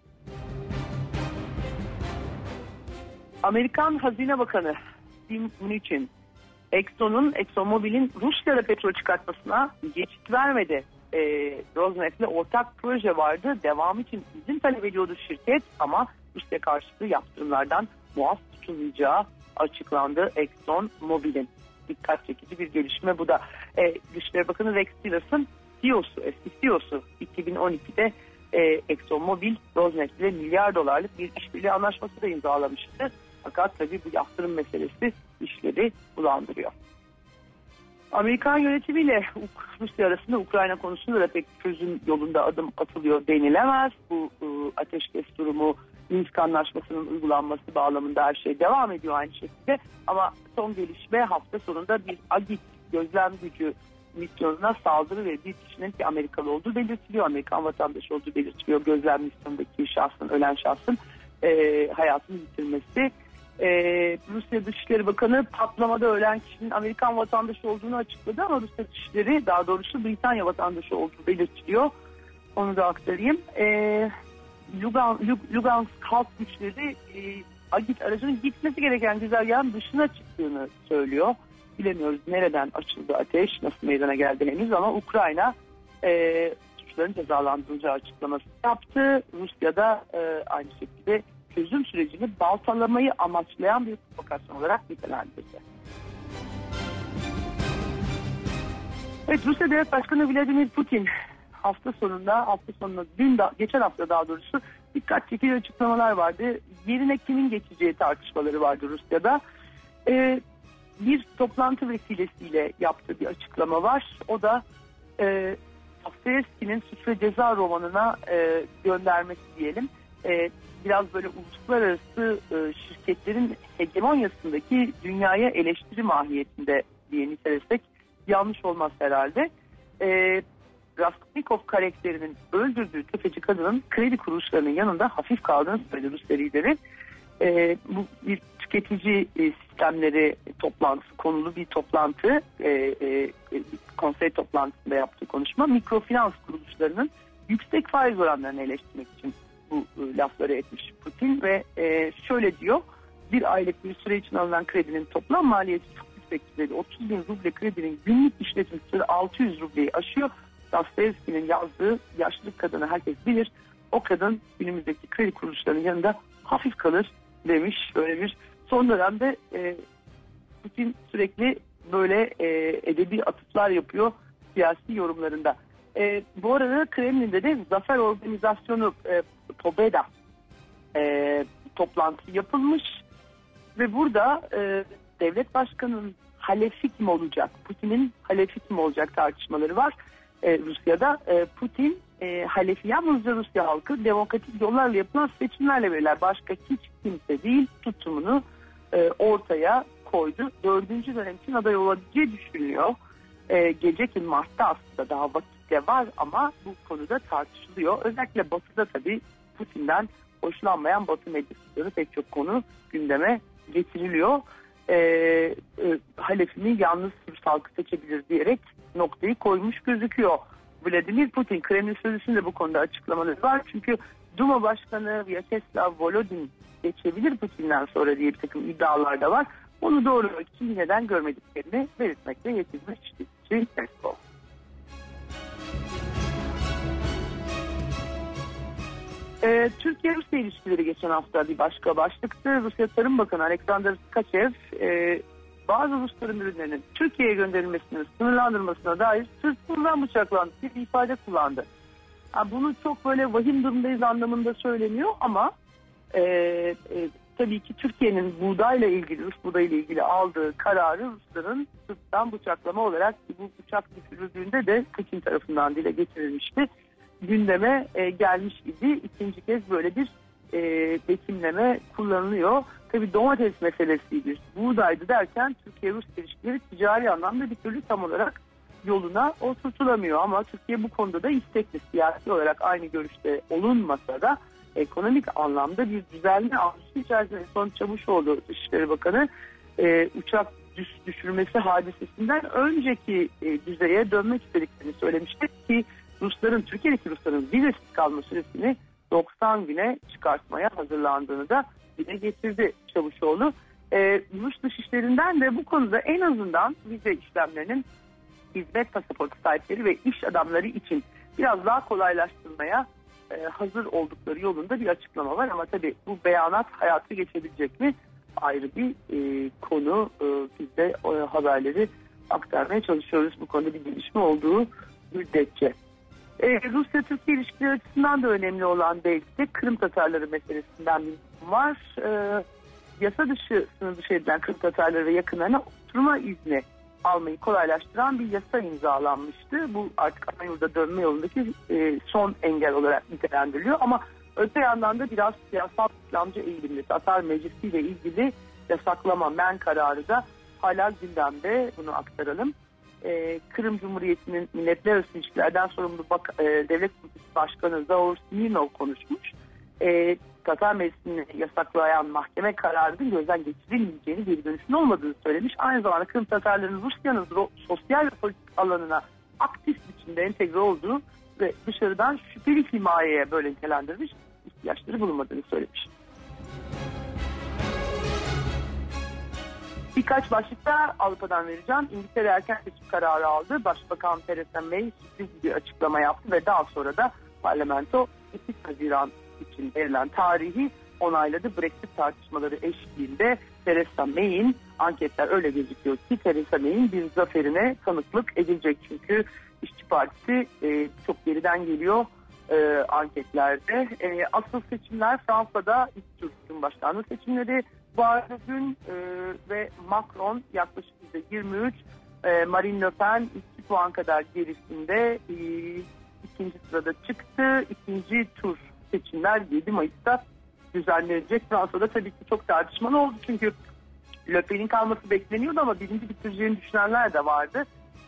B: Amerikan Hazine Bakanı Steve Mnuchin, ExxonMobil'in Rusya'da petrol çıkartmasına geçit vermedi. Rosneft'le ortak proje vardı. Devam için izin talep ediyordu şirket ama Rusya karşıtı yaptırımlardan muaf tutulacağı açıklandı ExxonMobil'in. Dikkat çekici bir gelişme bu da. Dışişleri Bakanı Rex Tillerson'ın eski CEO'su 2012'de ExxonMobil Rosneft ile milyar dolarlık bir işbirliği anlaşması da imzalamıştı. Fakat tabii bu yaptırım meselesi işleri bulandırıyor. Amerikan yönetimiyle Rusya arasında Ukrayna konusunda da pek çözüm yolunda adım atılıyor denilemez. Bu ateşkes durumu, Minsk Anlaşması'nın uygulanması bağlamında her şey devam ediyor aynı şekilde. Ama son gelişme hafta sonunda bir AGİT gözlem gücü misyonuna saldırı ve bir kişinin ki Amerikalı olduğu belirtiliyor. Amerikan vatandaşı olduğu belirtiliyor. Gözlem misyonundaki şahsın, ölen şahsın hayatını yitirmesi. Rusya Dışişleri Bakanı patlamada ölen kişinin Amerikan vatandaşı olduğunu açıkladı ama Rusya Dışişleri, daha doğrusu Britanya vatandaşı olduğu belirtiliyor. Onu da aktarayım. Lugansk halk güçleri AGİT aracının gitmesi gereken güzergahın dışına çıktığını söylüyor. Bilemiyoruz nereden açıldı ateş, nasıl meydana geldi henüz ama Ukrayna suçların cezalandırılacağı açıklaması yaptı. Rusya'da aynı şekilde çözüm sürecini baltalamayı amaçlayan bir provokasyon olarak nitelendirdi. Evet, Rusya Devlet Başkanı Vladimir Putin hafta sonunda geçen hafta daha doğrusu dikkat çekici açıklamalar vardı. Yerine kimin geçeceği tartışmaları vardı Rusya'da. Bir toplantı vesilesiyle yaptığı bir açıklama var. O da Dostoyevski'nin Suç ve Ceza romanına göndermesi diyelim. Biraz böyle uluslararası şirketlerin hegemonyasındaki dünyaya eleştiri mahiyetinde diye nitelesek yanlış olmaz herhalde. Raskolnikov karakterinin öldürdüğü tefeci kadının kredi kuruluşlarının yanında hafif kaldığını söyledi Rusya lideri. Bu bir tüketici sistemleri toplantısı konulu bir toplantı, konsey toplantısında yaptığı konuşma. Mikrofinans kuruluşlarının yüksek faiz oranlarını eleştirmek için bu lafları etmiş Putin ve şöyle diyor: bir aylık bir süre için alınan kredinin toplam maliyeti çok yüksek düzeyde. 30 bin ruble kredinin günlük işletim süresi 600 rubleyi aşıyor. Dostoyevski'nin yazdığı yaşlı kadını herkes bilir. O kadın günümüzdeki kredi kuruluşlarının yanında hafif kalır demiş. Böyle bir son dönemde Putin sürekli böyle edebi atıflar yapıyor siyasi yorumlarında. Bu arada Kremlin'de de Zafer Organizasyonu Pobeda toplantı yapılmış ve burada devlet başkanının halefi kim olacak, Putin'in halefi kim olacak tartışmaları var Rusya'da. Putin halefi yalnızca Rusya halkı demokratik yollarla yapılan seçimlerle belirler. Başka hiç kimse değil tutumunu ortaya koydu. 4. dönem için aday olabileceği düşünülüyor. Gelecek Mart'ta aslında daha vakit de var ama bu konuda tartışılıyor. Özellikle Batı'da tabii Putin'den hoşlanmayan Batı medyasında pek çok konu gündeme getiriliyor. Halefini yalnız Rus halkı seçebilir diyerek noktayı koymuş gözüküyor Vladimir Putin. Kremlin sözcüsünde bu konuda açıklamaları var. Çünkü Duma Başkanı Vyacheslav Volodin geçebilir Putin'den sonra diye bir takım iddialar da var. Onu doğrulamak için neden görmediklerini belirtmekle yetinmiş Peskov. Türkiye-Rusya ilişkileri geçen hafta bir başka başlıktı. Rusya Tarım Bakanı Alexander Tkachév bazı Rus tarım ürünlerinin Türkiye'ye gönderilmesinin sınırlandırmasına dair sırtından bıçaklandı diye bir ifade kullandı. Bunu çok böyle vahim durumdayız anlamında söyleniyor ama tabii ki Türkiye'nin buğdayla ilgili, Rus buğdayla ilgili aldığı kararı Rusların sırttan bıçaklama olarak bu bıçak düşürüldüğünde de Putin tarafından dile getirilmişti. Gündeme gelmiş idi. İkinci kez böyle bir betimleme kullanılıyor. Tabii domates meselesiydi, buğdaydı derken Türkiye-Rus ilişkileri ticari anlamda bir türlü tam olarak yoluna oturtulamıyor. Ama Türkiye bu konuda da istekli, siyasi olarak aynı görüşte olunmasa da ekonomik anlamda bir düzelme arzusu içerisinde. Son Çavuşoğlu Dışişleri Bakanı uçak düşürmesi hadisesinden önceki düzeye dönmek istediklerini söylemişti ki Türkiye'deki Rusların vizesiz kalma süresini 90 güne çıkartmaya hazırlandığını da dile getirdi Çavuşoğlu. Rus dışişlerinden de bu konuda en azından vize işlemlerinin hizmet pasaportu sahipleri ve iş adamları için biraz daha kolaylaştırmaya hazır oldukları yolunda bir açıklama var. Ama tabii bu beyanat hayata geçebilecek mi ayrı bir konu. Biz de haberleri aktarmaya çalışıyoruz bu konuda bir gelişme olduğu müddetçe. Rusya-Türkiye ilişkileri açısından da önemli olan belki de Kırım Tatarları meselesinden bir durum var. Yasa dışı, sınır dışı edilen Kırım Tatarları ve yakınlarına oturma izni almayı kolaylaştıran bir yasa imzalanmıştı. Bu artık ana yurda dönme yolundaki son engel olarak nitelendiriliyor. Ama öte yandan da biraz siyasal İslamcı eğilimli Tatar Meclisi ile ilgili yasaklama men kararı da hala gündemde, bunu aktaralım. Kırım Cumhuriyeti'nin milletler arası ilişkilerden sorumlu Devlet Başkanı Zaur Smirnov konuşmuş. Tatar Meclisi'ni yasaklayan mahkeme kararının gözden geçirilmeyeceğini, geri dönüşün olmadığını söylemiş. Aynı zamanda Kırım Tatarların Rusya'nın sosyal ve politik alanına aktif biçimde entegre olduğu ve dışarıdan şüpheli himayeye böyle nitelendirmiş, ihtiyaçları bulunmadığını söylemiş. Birkaç başlıkta Avrupa'dan vereceğim. İngiltere erken seçim kararı aldı. Başbakan Theresa May sürpriz bir açıklama yaptı ve daha sonra da parlamento 8 Haziran için verilen tarihi onayladı. Brexit tartışmaları eşliğinde Theresa May'in, anketler öyle gözüküyor ki Theresa May'in bir zaferine tanıklık edilecek. Çünkü İşçi Partisi çok geriden geliyor anketlerde. Asıl seçimler Fransa'da ilk tur Cumhurbaşkanlığı seçimleri vardı dün ve Macron yaklaşık %23, Marine Le Pen 2 puan kadar gerisinde ikinci sırada çıktı. İkinci tur seçimler 7 Mayıs'ta düzenlenecek. Fransa'da tabii ki çok tartışmalı oldu çünkü Le Pen'in kalması bekleniyordu ama birinci bitireceğini düşünenler de vardı.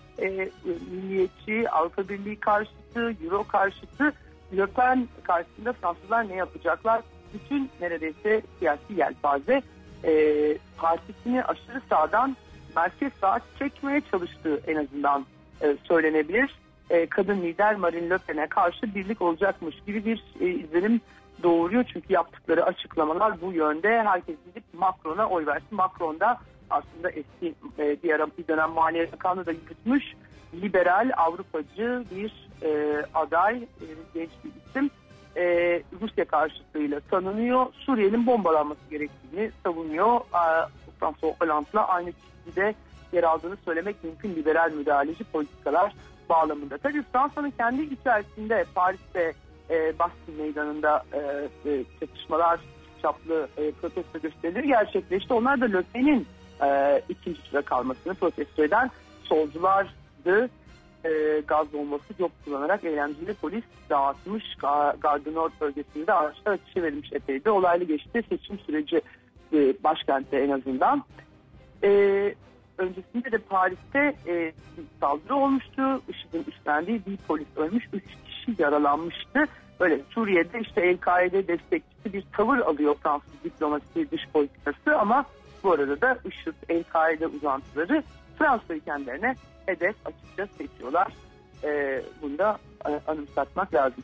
B: Milliyetçi, Avrupa Birliği karşıtı, Euro karşıtı, Le Pen karşısında Fransızlar ne yapacaklar? Bütün neredeyse siyasi yelpaze partisini aşırı sağdan merkez sağa çekmeye çalıştığı en azından söylenebilir. Kadın lider Marine Le Pen'e karşı birlik olacakmış gibi bir izlenim doğuruyor. Çünkü yaptıkları açıklamalar bu yönde. Herkes gidip Macron'a oy versin. Macron da aslında eski bir dönem Maliye Bakanlığı da yürütmüş liberal, Avrupacı bir aday, genç bir isim. Rusya karşıtlığıyla tanınıyor. Suriye'nin bombalanması gerektiğini savunuyor. François Hollande'la aynı çizgide yer aldığını söylemek mümkün, liberal müdahaleci politikalar bağlamında. Tabii Fransa'nın kendi içerisinde Paris'te Bastille Meydanı'nda çatışmalar, çaplı protesto gösterileri gerçekleşti. Onlar da Le Pen'in ikinci tura kalmasını protesto eden solculardı. Gaz bombası yok kullanarak eğlenceli polis dağıtmış. Gare Nord bölgesinde araçlar ateşe verilmiş epeydi. Olaylı geçti. Seçim süreci başkentte en azından. Öncesinde de Paris'te bir saldırı olmuştu. IŞİD'in üstlendiği bir polis ölmüş. 3 kişi yaralanmıştı. Böyle Suriye'de işte El-Kaide destekçisi bir tavır alıyor Fransız diplomasi dış politikası ama bu arada da IŞİD, El-Kaide uzantıları Fransa'yı kendilerine hedef açıkça seçiyorlar. Bunu da anımsatmak lazım.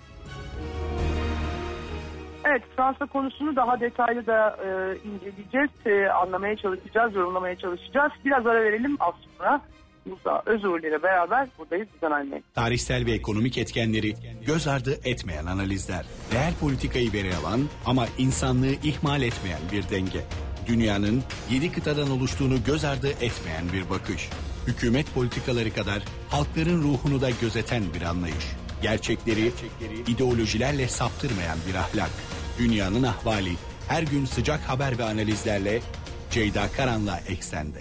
B: Evet, Fransa konusunu daha detaylı da inceleyeceğiz, anlamaya çalışacağız, yorumlamaya çalışacağız. Biraz ara verelim, az sonra Musa Özuğur ile beraber buradayız.
A: Tarihsel ve ekonomik etkenleri göz ardı etmeyen analizler. Reel politikayı veri alan ama insanlığı ihmal etmeyen bir denge. Dünyanın 7 kıtadan oluştuğunu göz ardı etmeyen bir bakış. Hükümet politikaları kadar halkların ruhunu da gözeten bir anlayış. Gerçekleri ideolojilerle saptırmayan bir ahlak. Dünyanın ahvali her gün sıcak haber ve analizlerle Ceyda Karan'la Eksen'de.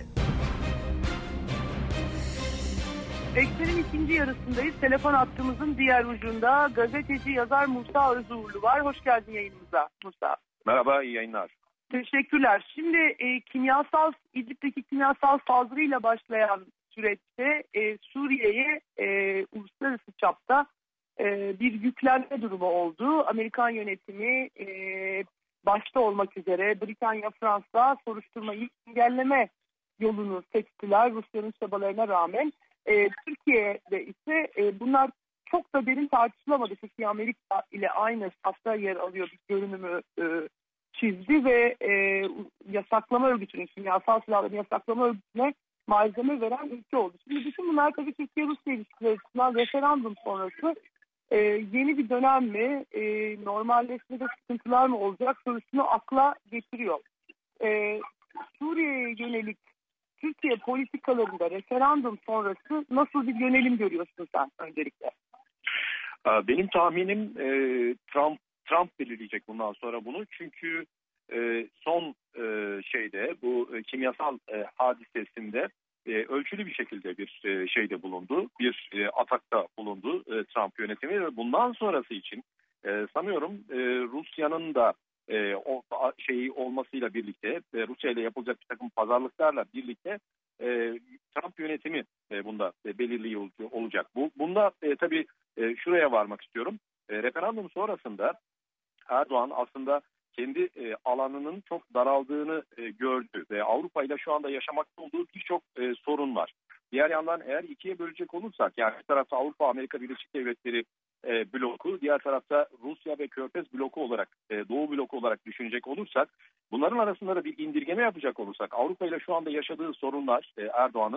B: Eksen'in ikinci yarısındayız. Telefon hattımızın diğer ucunda gazeteci yazar Musa Özuğurlu var. Hoş geldin yayınımıza Musa.
C: Merhaba, iyi yayınlar.
B: Teşekkürler. Şimdi İdlib'deki kimyasal saldırıyla başlayan süreçte Suriye'ye uluslararası çapta bir yüklenme durumu oldu. Amerikan yönetimi başta olmak üzere Britanya, Fransa soruşturmayı engelleme yolunu seçtiler Rusya'nın çabalarına rağmen. Türkiye'de ise bunlar çok da derin tartışılamadı. Türkiye Amerika ile aynı safta yer alıyor bir görünümü çizdi ve yasaklama örgütünün, kimyasal silahların yasaklama örgütüne malzeme veren ülke oldu. Şimdi bütün bunlar tabii Türkiye-Rusya ilişkileri açısından referandum sonrası yeni bir dönem mi, normalleşmede sıkıntılar mı olacak sorusunu akla getiriyor. Suriye'ye yönelik Türkiye politikalarında referandum sonrası nasıl bir yönelim görüyorsun sen öncelikle?
C: Benim tahminim Trump belirleyecek bundan sonra bunu. Çünkü son bu kimyasal hadisesinde ölçülü bir şekilde bir şeyde bulundu. Bir atakta bulundu Trump yönetimi ve bundan sonrası için sanıyorum Rusya'nın da o şeyi olmasıyla birlikte Rusya ile yapılacak bir takım pazarlıklarla birlikte Trump yönetimi bunda belirleyici olacak. Bunda tabii şuraya varmak istiyorum. Referandum sonrasında Erdoğan aslında kendi alanının çok daraldığını gördü ve Avrupa ile şu anda yaşamakta olduğu birçok sorun var. Diğer yandan eğer ikiye bölecek olursak, yani bir tarafta Avrupa Amerika Birleşik Devletleri bloku, diğer tarafta Rusya ve Körfez bloku olarak, Doğu bloku olarak düşünecek olursak, bunların arasında da bir indirgeme yapacak olursak, Avrupa ile şu anda yaşadığı sorunlar Erdoğan'ın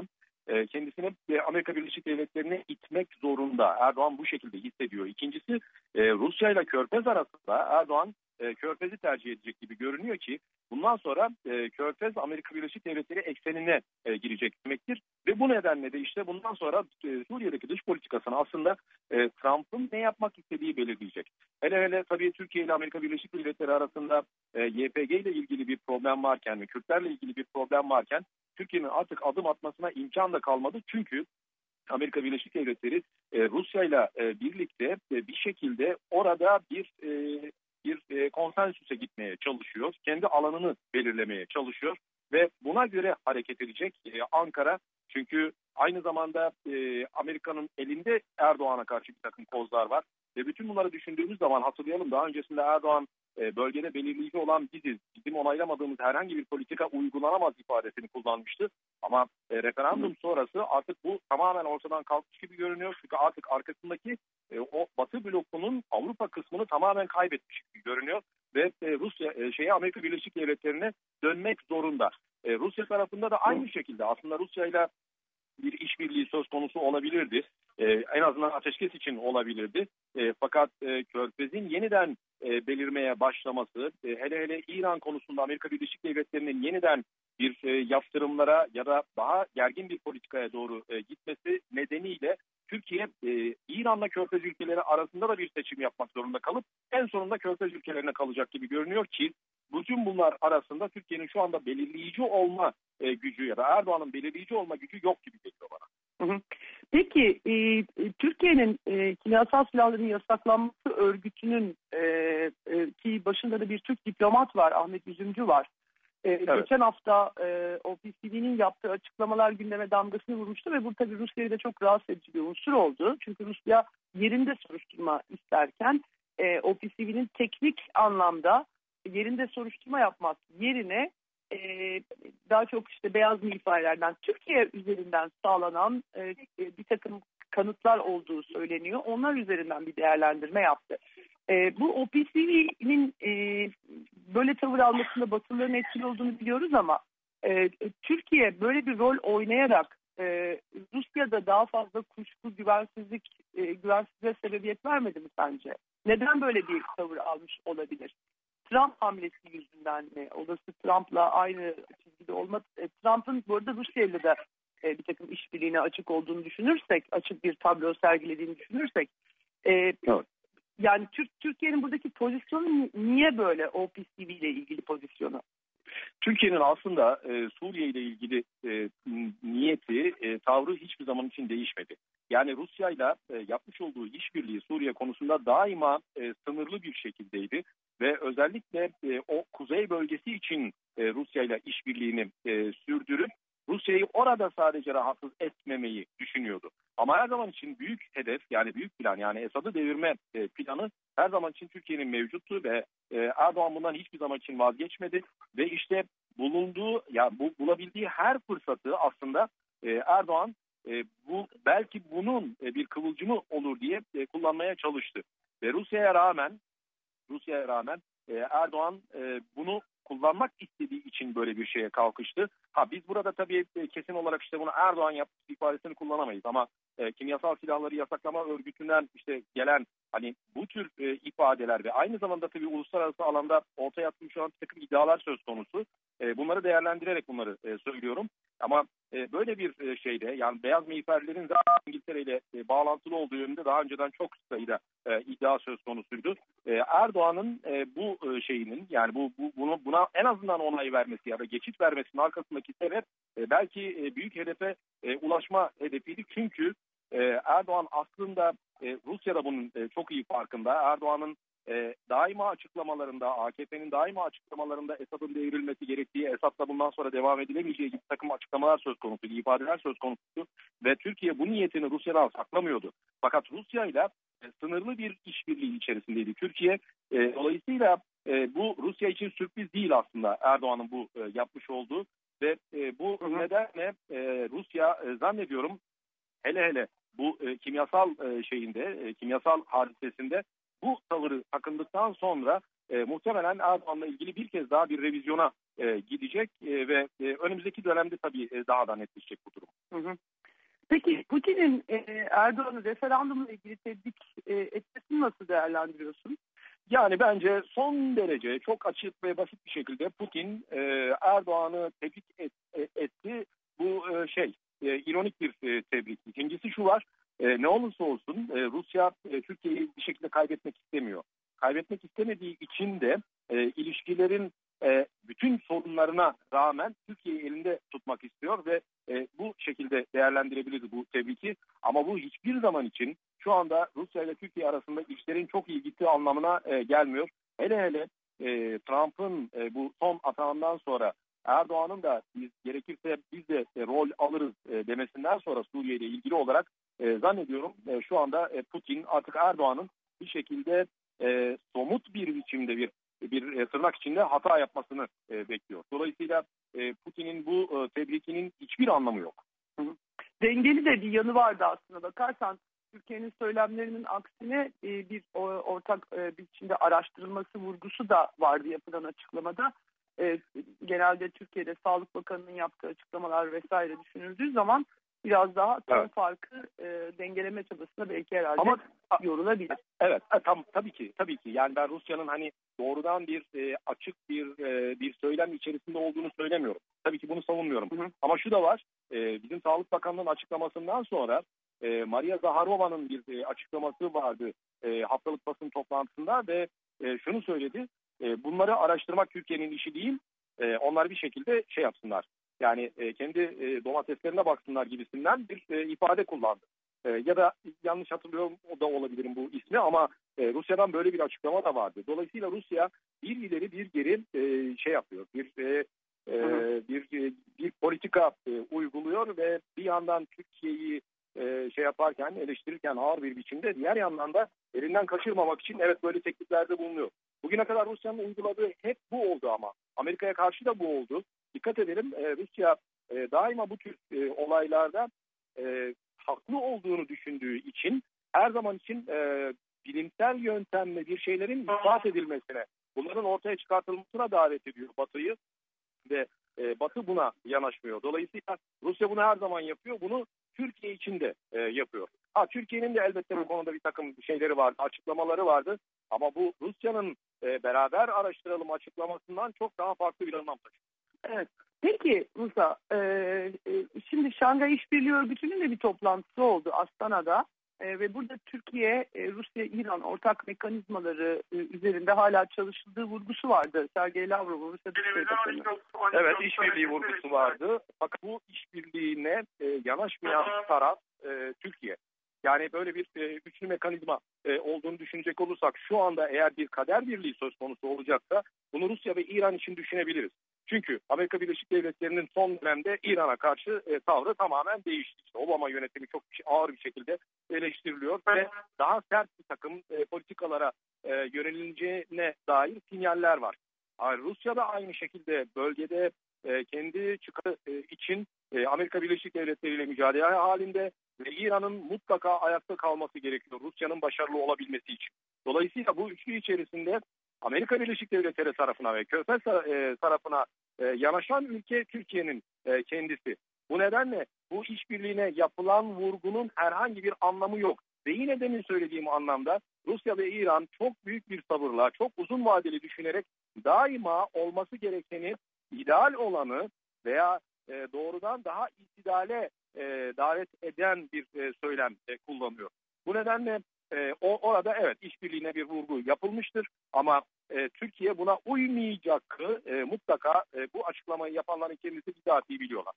C: kendisini Amerika Birleşik Devletleri'ne itmek zorunda. Erdoğan bu şekilde hissediyor. İkincisi, Rusya ile Körfez arasında Erdoğan Körfez'i tercih edecek gibi görünüyor ki bundan sonra Körfez Amerika Birleşik Devletleri eksenine girecek demektir. Ve bu nedenle de işte bundan sonra Suriye'deki dış politikasını aslında Trump'ın ne yapmak istediği belirleyecek. Hele tabii Türkiye ile Amerika Birleşik Devletleri arasında YPG ile ilgili bir problem varken ve Kürtlerle ilgili bir problem varken Türkiye'nin artık adım atmasına imkan da kalmadı. Çünkü Amerika Birleşik Devletleri Rusya ile birlikte bir şekilde orada bir konsensüse gitmeye çalışıyor. Kendi alanını belirlemeye çalışıyor ve buna göre hareket edecek Ankara. Çünkü aynı zamanda Amerika'nın elinde Erdoğan'a karşı bir takım kozlar var. Ve bütün bunları düşündüğümüz zaman hatırlayalım, daha öncesinde Erdoğan bölgede belirleyici olan biziz, bizim onaylamadığımız herhangi bir politika uygulanamaz ifadesini kullanmıştı. Ama referandum sonrası artık bu tamamen ortadan kalkmış gibi görünüyor. Çünkü artık arkasındaki o Batı blokunun Avrupa kısmını tamamen kaybetmiş gibi görünüyor. Ve Amerika Birleşik Devletleri'ne dönmek zorunda. Rusya tarafında da aynı şekilde aslında Rusya ile bir işbirliği söz konusu olabilirdi. En azından ateşkes için olabilirdi. Fakat Körfez'in yeniden belirmeye başlaması, hele İran konusunda Amerika Birleşik Devletleri'nin yeniden bir yaptırımlara ya da daha gergin bir politikaya doğru gitmesi nedeniyle Türkiye İran'la Körfez ülkeleri arasında da bir seçim yapmak zorunda kalıp en sonunda Körfez ülkelerine kalacak gibi görünüyor ki bütün bunlar arasında Türkiye'nin şu anda belirleyici olma gücü ya da Erdoğan'ın belirleyici olma gücü yok gibi geliyor bana.
B: Peki Türkiye'nin kimyasal silahların yasaklanması örgütünün ki başında da bir Türk diplomat var, Ahmet Üzümcü var. Evet. Geçen hafta OPCV'nin yaptığı açıklamalar gündeme damgasını vurmuştu ve bu tabii Rusya'yı da çok rahatsız edici bir unsur oldu. Çünkü Rusya yerinde soruşturma isterken OPCV'nin teknik anlamda yerinde soruşturma yapmak yerine daha çok işte beyaz miğferlerden Türkiye üzerinden sağlanan bir takım kanıtlar olduğu söyleniyor. Onlar üzerinden bir değerlendirme yaptı. Bu OPCV'nin böyle tavır almasında Batılıların etkili olduğunu biliyoruz ama Türkiye böyle bir rol oynayarak Rusya'da daha fazla kuşku, güvensizliğe sebebiyet vermedi mi sence? Neden böyle bir tavır almış olabilir? Trump hamlesi yüzünden mi? Olası Trump'la aynı çizgide olmak. Trump'ın bu arada Rusya ile de bir takım işbirliğine açık olduğunu düşünürsek, açık bir tablo sergilediğini düşünürsek, evet. Yani Türkiye'nin buradaki pozisyonu niye böyle OPCV ile ilgili pozisyonu?
C: Türkiye'nin aslında Suriye ile ilgili niyeti, tavrı hiçbir zaman için değişmedi. Yani Rusya ile yapmış olduğu işbirliği Suriye konusunda daima sınırlı bir şekildeydi. Ve özellikle o kuzey bölgesi için Rusya ile işbirliğini sürdürüp Rusya'yı orada sadece rahatsız etmemeyi düşünüyordu. Ama her zaman için büyük hedef, yani büyük plan, yani Esad'ı devirme planı her zaman için Türkiye'nin mevcuttu ve Erdoğan bundan hiçbir zaman için vazgeçmedi. Ve işte bulabildiği her fırsatı aslında Erdoğan belki bunun bir kıvılcımı olur diye kullanmaya çalıştı. Ve Rusya'ya rağmen Erdoğan bunu kullanmak istediği için böyle bir şeye kalkıştı. Biz burada tabii kesin olarak işte bunu Erdoğan yaptığı ifadesini kullanamayız ama kimyasal silahları yasaklama örgütünden işte gelen hani bu tür ifadeler ve aynı zamanda tabii uluslararası alanda ortaya atılmış olan bir takım iddialar söz konusu. Bunları değerlendirerek bunları söylüyorum. Ama böyle bir şeyde, yani beyaz miğferlerin zaten İngiltere ile bağlantılı olduğu yönünde daha önceden çok sayıda iddia söz konusuydu. Erdoğan'ın bu şeyinin, yani buna en azından onay vermesi ya da geçit vermesinin arkasındaki sebep belki büyük hedefe ulaşma hedefiydi. Çünkü Erdoğan aslında Rusya'da bunun çok iyi farkında. Erdoğan'ın daima açıklamalarında, AKP'nin daima açıklamalarında Esad'ın devrilmesi gerektiği, Esad'la bundan sonra devam edilemeyeceği gibi takım açıklamalar söz konusuydu, ifadeler söz konusuydu ve Türkiye bu niyetini Rusya'dan saklamıyordu. Fakat Rusya ile sınırlı bir işbirliği içerisindeydi Türkiye. Dolayısıyla bu Rusya için sürpriz değil aslında Erdoğan'ın bu yapmış olduğu ve bu nedenle Rusya zannediyorum hele bu kimyasal kimyasal hadisesinde bu tavırı takındıktan sonra muhtemelen Erdoğan'la ilgili bir kez daha bir revizyona gidecek ve önümüzdeki dönemde tabii daha da netleşecek bu durum.
B: Peki Putin'in Erdoğan'ı referandumla ilgili tebrik etmesini nasıl değerlendiriyorsun?
C: Yani bence son derece çok açık ve basit bir şekilde Putin Erdoğan'ı tebrik etti. Bu ironik bir tebrik. İkincisi şu var, ne olursa olsun Rusya Türkiye'yi bir şekilde kaybetmek istemiyor. Kaybetmek istemediği için de ilişkilerin bütün sorunlarına rağmen Türkiye'yi elinde tutmak istiyor ve bu şekilde değerlendirebiliriz bu tebriki. Ama bu hiçbir zaman için şu anda Rusya ile Türkiye arasında işlerin çok iyi gittiği anlamına gelmiyor. Hele hele Trump'ın bu son atağından sonra Erdoğan'ın da gerekirse biz de rol alırız demesinden sonra Suriye ile ilgili olarak zannediyorum şu anda Putin artık Erdoğan'ın bir şekilde somut bir biçimde bir tırnak içinde hata yapmasını bekliyor. Dolayısıyla Putin'in bu tebrikinin hiçbir anlamı yok.
B: Dengeli de bir yanı vardı aslında bakarsan. Türkiye'nin söylemlerinin aksine bir ortak biçimde araştırılması vurgusu da vardı yapılan açıklamada. Genelde Türkiye'de Sağlık Bakanı'nın yaptığı açıklamalar vesaire düşünüldüğü zaman biraz daha son farkı dengeleme çabasına belki herhalde ama yorulabilir.
C: Evet, tabii ki. Yani ben Rusya'nın hani doğrudan bir açık bir söylem içerisinde olduğunu söylemiyorum. Tabii ki bunu savunmuyorum. Hı. Ama şu da var. Bizim Sağlık Bakanlığı'nın açıklamasından sonra Maria Zaharova'nın bir açıklaması vardı haftalık basın toplantısında ve şunu söyledi. Bunları araştırmak Türkiye'nin işi değil. Onlar bir şekilde şey yapsınlar. Yani kendi domateslerine baksınlar gibisinden bir ifade kullandı. Ya da yanlış hatırlıyorum o da olabilirim bu ismi ama Rusya'dan böyle bir açıklama da vardı. Dolayısıyla Rusya bir ileri bir geri şey yapıyor. Bir politika uyguluyor ve bir yandan Türkiye'yi şey yaparken eleştirirken ağır bir biçimde diğer yandan da elinden kaçırmamak için evet böyle tekliflerde bulunuyor. Bugüne kadar Rusya'nın uyguladığı hep bu oldu ama Amerika'ya karşı da bu oldu. Dikkat edelim Rusya daima bu tür olaylarda haklı olduğunu düşündüğü için her zaman için bilimsel yöntemle bir şeylerin ispat edilmesine, bunların ortaya çıkartılmasına davet ediyor Batı'yı ve Batı buna yanaşmıyor. Dolayısıyla Rusya bunu her zaman yapıyor. Bunu Türkiye için de yapıyor. Türkiye'nin de elbette bu konuda bir takım şeyleri vardı, açıklamaları vardı. Ama bu Rusya'nın beraber araştıralım açıklamasından çok daha farklı bir anlam taşıyor.
B: Evet. Peki Musa, şimdi Şangay İşbirliği Örgütü'nün de bir toplantısı oldu Astana'da ve burada Türkiye, Rusya, İran ortak mekanizmaları üzerinde hala çalışıldığı vurgusu vardı. Sergey Lavrov'un Rusya Dışişleri Bakanı.
C: Evet, işbirliği vurgusu vardı. Fakat bu işbirliğine yanaşmayan taraf Türkiye. Yani böyle bir üçlü mekanizma olduğunu düşünecek olursak şu anda eğer bir kader birliği söz konusu olacaksa bunu Rusya ve İran için düşünebiliriz. Çünkü Amerika Birleşik Devletleri'nin son dönemde İran'a karşı tavrı tamamen değişti. İşte Obama yönetimi çok ağır bir şekilde eleştiriliyor ve daha sert bir takım politikalara yönelileceğine dair sinyaller var. Rusya da aynı şekilde bölgede kendi çıkarı için Amerika Birleşik Devletleri ile mücadele halinde ve İran'ın mutlaka ayakta kalması gerekiyor Rusya'nın başarılı olabilmesi için. Dolayısıyla bu üçlü içerisinde Amerika Birleşik Devletleri tarafına ve Körfez tarafına yanaşan ülke Türkiye'nin kendisi. Bu nedenle bu işbirliğine yapılan vurgunun herhangi bir anlamı yok. Ve yine demin söylediğim anlamda Rusya ve İran çok büyük bir sabırla, çok uzun vadeli düşünerek daima olması gerekeni, ideal olanı veya doğrudan daha itidale davet eden bir söylem kullanıyor. Bu nedenle orada evet işbirliğine bir vurgu yapılmıştır ama Türkiye buna uymayacak mutlaka bu açıklamayı yapanların kendisi bizatihi biliyorlar.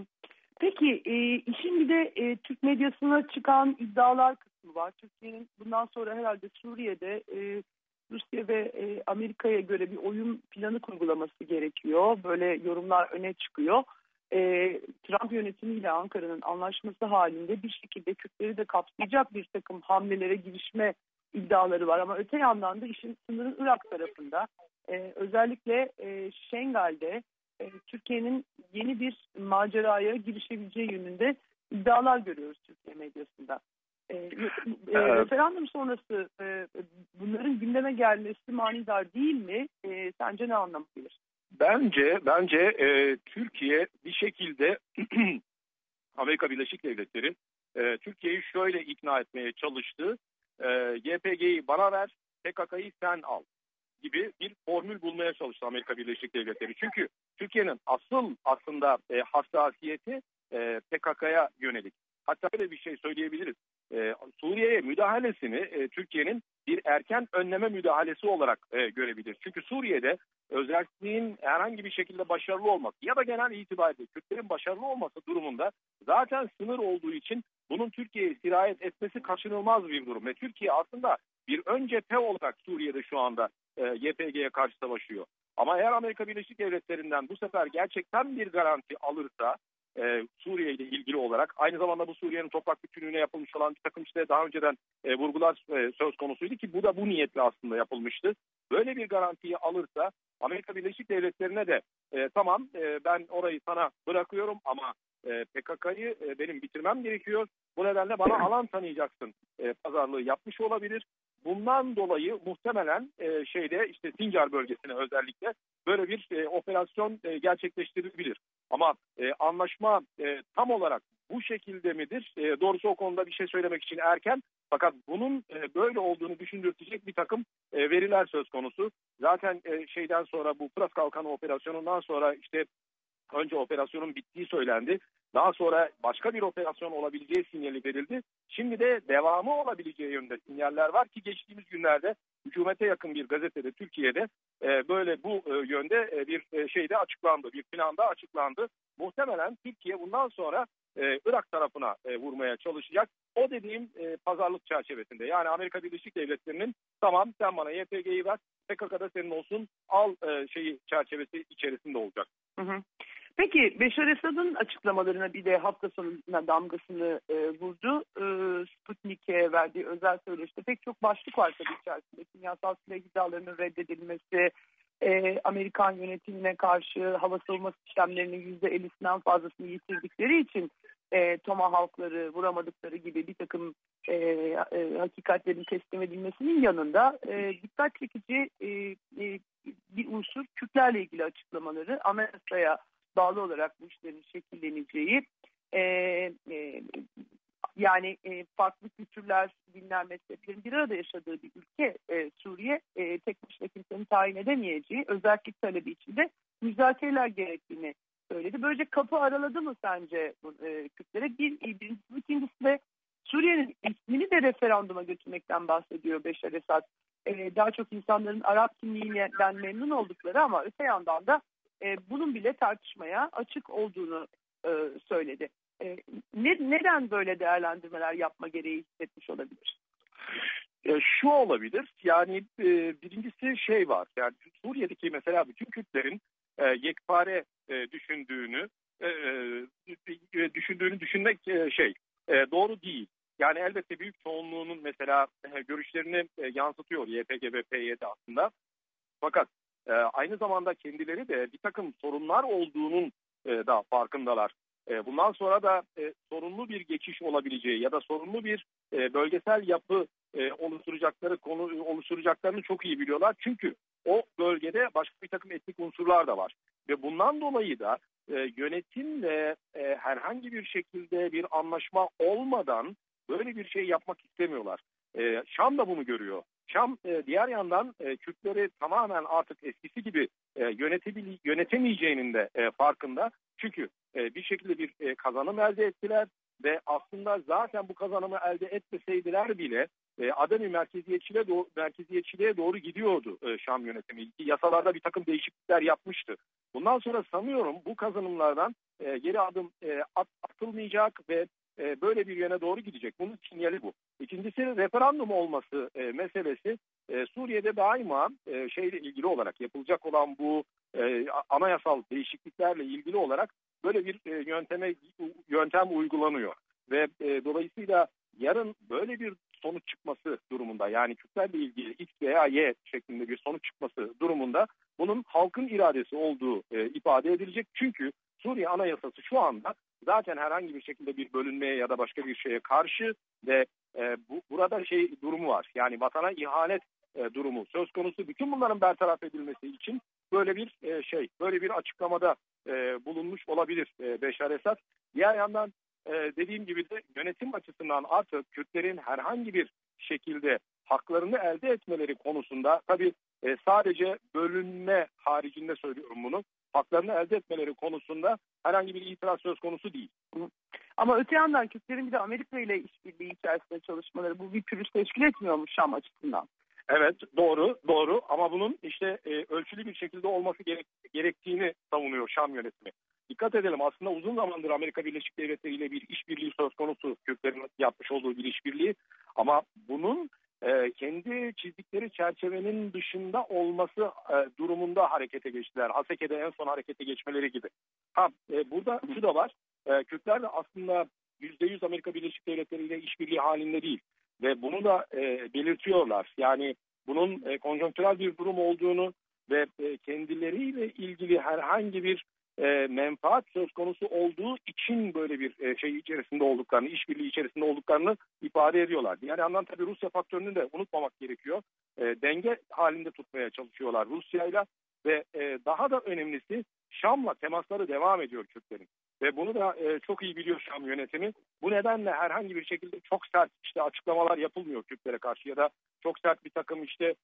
B: Peki işin bir de Türk medyasına çıkan iddialar kısmı var. Türkiye'nin bundan sonra herhalde Suriye'de Rusya ve Amerika'ya göre bir oyun planı uygulaması gerekiyor. Böyle yorumlar öne çıkıyor. Trump yönetimiyle Ankara'nın anlaşması halinde bir şekilde Kürtleri de kapsayacak bir takım hamlelere girişme iddiaları var. Ama öte yandan da işin sınırın Irak tarafında özellikle Şengal'de Türkiye'nin yeni bir maceraya girişebileceği yönünde iddialar görüyoruz Türkiye medyasında. Referandum sonrası bunların gündeme gelmesi manidar değil mi? Sence ne anlamı gelir?
C: Bence Türkiye bir şekilde Amerika Birleşik Devletleri Türkiye'yi şöyle ikna etmeye çalıştı. YPG'yi bana ver, PKK'yı sen al gibi bir formül bulmaya çalıştı Amerika Birleşik Devletleri. Çünkü Türkiye'nin aslında hassasiyeti PKK'ya yönelik. Hatta böyle bir şey söyleyebiliriz. Suriye'ye müdahalesini Türkiye'nin bir erken önleme müdahalesi olarak görebilir. Çünkü Suriye'de özelliğin herhangi bir şekilde başarılı olması ya da genel itibariyle Kürtlerin başarılı olması durumunda zaten sınır olduğu için bunun Türkiye'ye sirayet etmesi kaçınılmaz bir durum. Ve Türkiye aslında bir ön cephe olarak Suriye'de şu anda YPG'ye karşı savaşıyor. Ama eğer Amerika Birleşik Devletleri'nden bu sefer gerçekten bir garanti alırsa Suriye ile ilgili olarak, aynı zamanda bu Suriye'nin toprak bütünlüğüne yapılmış olan bir takım işte daha önceden vurgular söz konusuydu ki bu da bu niyetle aslında yapılmıştı. Böyle bir garantiyi alırsa Amerika Birleşik Devletleri'ne de tamam ben orayı sana bırakıyorum ama PKK'yı benim bitirmem gerekiyor. Bu nedenle bana alan tanıyacaksın pazarlığı yapmış olabilir. Bundan dolayı muhtemelen işte Sincar bölgesine özellikle böyle bir operasyon gerçekleştirilebilir. Ama anlaşma tam olarak bu şekilde midir? Doğrusu o konuda bir şey söylemek için erken. Fakat bunun böyle olduğunu düşündürtecek bir takım veriler söz konusu. Zaten şeyden sonra bu Fırat Kalkanı operasyonundan sonra işte önce operasyonun bittiği söylendi. Daha sonra başka bir operasyon olabileceği sinyali verildi. Şimdi de devamı olabileceği yönde sinyaller var ki geçtiğimiz günlerde hükümete yakın bir gazetede Türkiye'de böyle bu yönde bir şeyde açıklandı. Bir planda açıklandı. Muhtemelen Türkiye bundan sonra Irak tarafına vurmaya çalışacak. O dediğim pazarlık çerçevesinde. Yani Amerika Birleşik Devletleri'nin tamam sen bana YPG'yi ver, PKK'da senin olsun al çerçevesi içerisinde olacak.
B: Hı hı. Peki Beşar Esad'ın açıklamalarına bir de hafta sonuna damgasını vurdu. Sputnik'e verdiği özel söyleşte pek çok başlık var tabii içerisinde. Kimyasal silah iddialarının reddedilmesi, Amerikan yönetimine karşı hava savunma sistemlerinin %50'sinden fazlasını yitirdikleri için Tomahawk'ları vuramadıkları gibi bir takım hakikatlerin teslim edilmesinin yanında dikkat çekici bir unsur Kürtlerle ilgili açıklamaları, anayasaya bağlı olarak bu işlerin şekilleneceği, yani farklı kültürler, dinler, mezheplerin bir arada yaşadığı bir ülke Suriye, tek başına kimsenin tayin edemeyeceği özellik talebi içinde müzakereler gerektiğini söyledi. Böylece kapı araladı mı sence Kürtlere? Birincisi, ikincisi de Suriye'nin ismini de referanduma götürmekten bahsediyor Beşar Esad. Daha çok insanların Arap kimliğinden memnun oldukları ama öte yandan da bunun bile tartışmaya açık olduğunu söyledi. Neden böyle değerlendirmeler yapma gereği hissetmiş olabilir?
C: Şu olabilir, yani birincisi şey var, yani Suriye'deki mesela bütün Kürtlerin yekpare düşündüğünü düşünmek doğru değil. Yani elbette büyük çoğunluğunun mesela görüşlerini yansıtıyor YPG ve PYD aslında. Fakat aynı zamanda kendileri de bir takım sorunlar olduğunun da farkındalar. Bundan sonra da sorunlu bir geçiş olabileceği ya da sorunlu bir bölgesel yapı oluşturacaklarını çok iyi biliyorlar. Çünkü o bölgede başka bir takım etnik unsurlar da var. Ve bundan dolayı da yönetimle herhangi bir şekilde bir anlaşma olmadan böyle bir şey yapmak istemiyorlar. Şam da bunu görüyor. Şam diğer yandan Kürtleri tamamen artık eskisi gibi yönetemeyeceğinin de farkında. Çünkü bir şekilde bir kazanım elde ettiler ve aslında zaten bu kazanımı elde etmeseydiler bile ademi merkeziyetçiliğe doğru gidiyordu Şam yönetimi. Yasalarda bir takım değişiklikler yapmıştı. Bundan sonra sanıyorum bu kazanımlardan geri adım atılmayacak ve böyle bir yöne doğru gidecek. Bunun sinyali bu. İkincisi referandum olması meselesi. Suriye'de daima şeyle ilgili olarak yapılacak olan bu anayasal değişikliklerle ilgili olarak böyle bir yöntem uygulanıyor. Ve dolayısıyla yarın böyle bir sonuç çıkması durumunda, yani Kürtlerle ilgili X veya Y şeklinde bir sonuç çıkması durumunda bunun halkın iradesi olduğu ifade edilecek. Çünkü Suriye Anayasası şu anda zaten herhangi bir şekilde bir bölünmeye ya da başka bir şeye karşı ve burada durumu var. Yani vatana ihanet durumu söz konusu. Bütün bunların bertaraf edilmesi için böyle bir açıklamada bulunmuş olabilir Beşar Esad. Diğer yandan dediğim gibi de yönetim açısından artık Kürtlerin herhangi bir şekilde haklarını elde etmeleri konusunda, tabii sadece bölünme haricinde söylüyorum bunu, haklarını elde etmeleri konusunda herhangi bir itiraz söz konusu değil.
B: Ama öte yandan Kürtlerin bir de Amerika ile işbirliği içerisinde çalışmaları bu bir pürüz teşkil etmiyormuş Şam açısından.
C: Evet, doğru ama bunun işte ölçülü bir şekilde olması gerektiğini savunuyor Şam yönetimi. Dikkat edelim, aslında uzun zamandır Amerika Birleşik Devletleri ile bir işbirliği söz konusu, Kürtlerin yapmış olduğu bir işbirliği, ama bunun kendi çizdikleri çerçevenin dışında olması durumunda harekete geçtiler. Haseke'de en son harekete geçmeleri gibi. Burada şu da var, Kürtler de aslında %100 Amerika Birleşik Devletleri ile işbirliği halinde değil ve bunu da belirtiyorlar. Yani bunun konjonktürel bir durum olduğunu ve kendileriyle ilgili herhangi bir menfaat söz konusu olduğu için böyle bir şey içerisinde olduklarını, işbirliği içerisinde olduklarını ifade ediyorlar. Yani yandan tabii Rusya faktörünü de unutmamak gerekiyor. Denge halinde tutmaya çalışıyorlar Rusya'yla ve daha da önemlisi Şam'la temasları devam ediyor Kürtlerin. Ve bunu da çok iyi biliyor Şam yönetimi. Bu nedenle herhangi bir şekilde çok sert açıklamalar yapılmıyor Kürtlere karşı ya da çok sert bir takım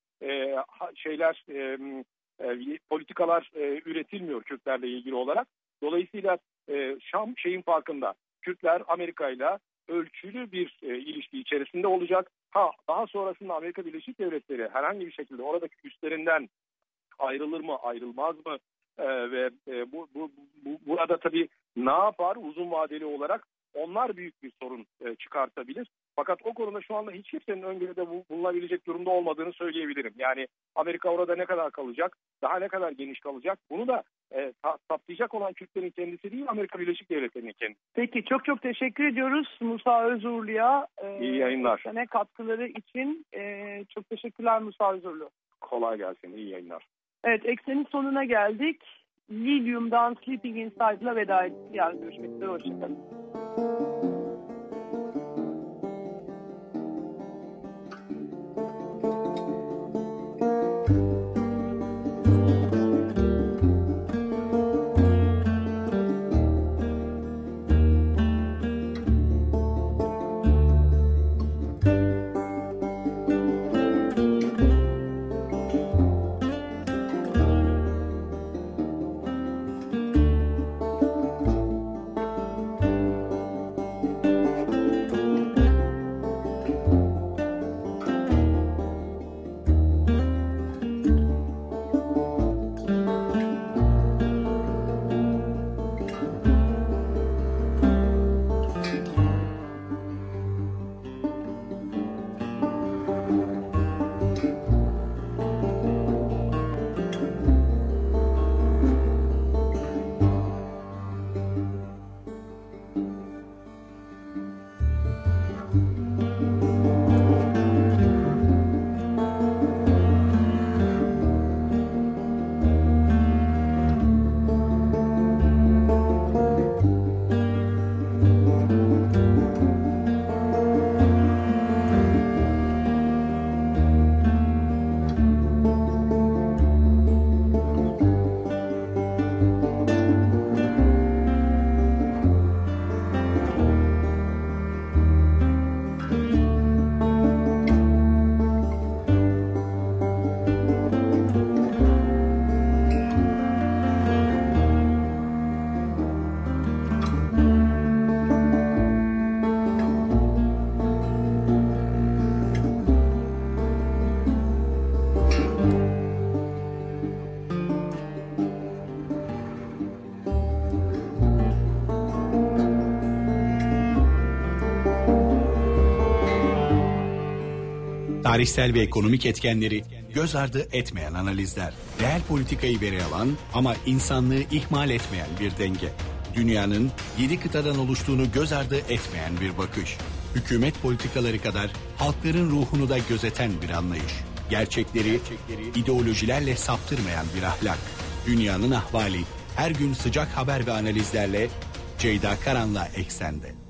C: politikalar üretilmiyor Kürtlerle ilgili olarak. Dolayısıyla Şam şeyin farkında. Kürtler Amerika ile ölçülü bir ilişki içerisinde olacak. Daha sonrasında Amerika Birleşik Devletleri herhangi bir şekilde oradaki üstlerinden ayrılır mı, ayrılmaz mı? Ve burada tabii ne yapar uzun vadeli olarak, onlar büyük bir sorun çıkartabilir. Fakat o konuda şu anda hiç kimsenin öngörüde bulunabilecek durumda olmadığını söyleyebilirim. Yani Amerika orada ne kadar kalacak, daha ne kadar geniş kalacak, bunu da saptayacak olan Kürtlerin kendisi değil, Amerika Birleşik Devletleri'nin kendisi.
B: Peki, çok teşekkür ediyoruz Musa Özurlu'ya.
C: İyi yayınlar.
B: Katkıları için çok teşekkürler Musa Özurlu.
C: Kolay gelsin, iyi yayınlar.
B: Evet, Eksen'in sonuna geldik. Lilium'dan Sleeping Inside'la veda ettik. Yani görüşmek üzere, hoşçakalın.
A: Tarihsel ve ekonomik etkenleri göz ardı etmeyen analizler. Reel politikayı veri alan ama insanlığı ihmal etmeyen bir denge. Dünyanın 7 kıtadan oluştuğunu göz ardı etmeyen bir bakış. Hükümet politikaları kadar halkların ruhunu da gözeten bir anlayış. Gerçekleri ideolojilerle saptırmayan bir ahlak. Dünyanın ahvali her gün sıcak haber ve analizlerle Ceyda Karan'la Eksen'de.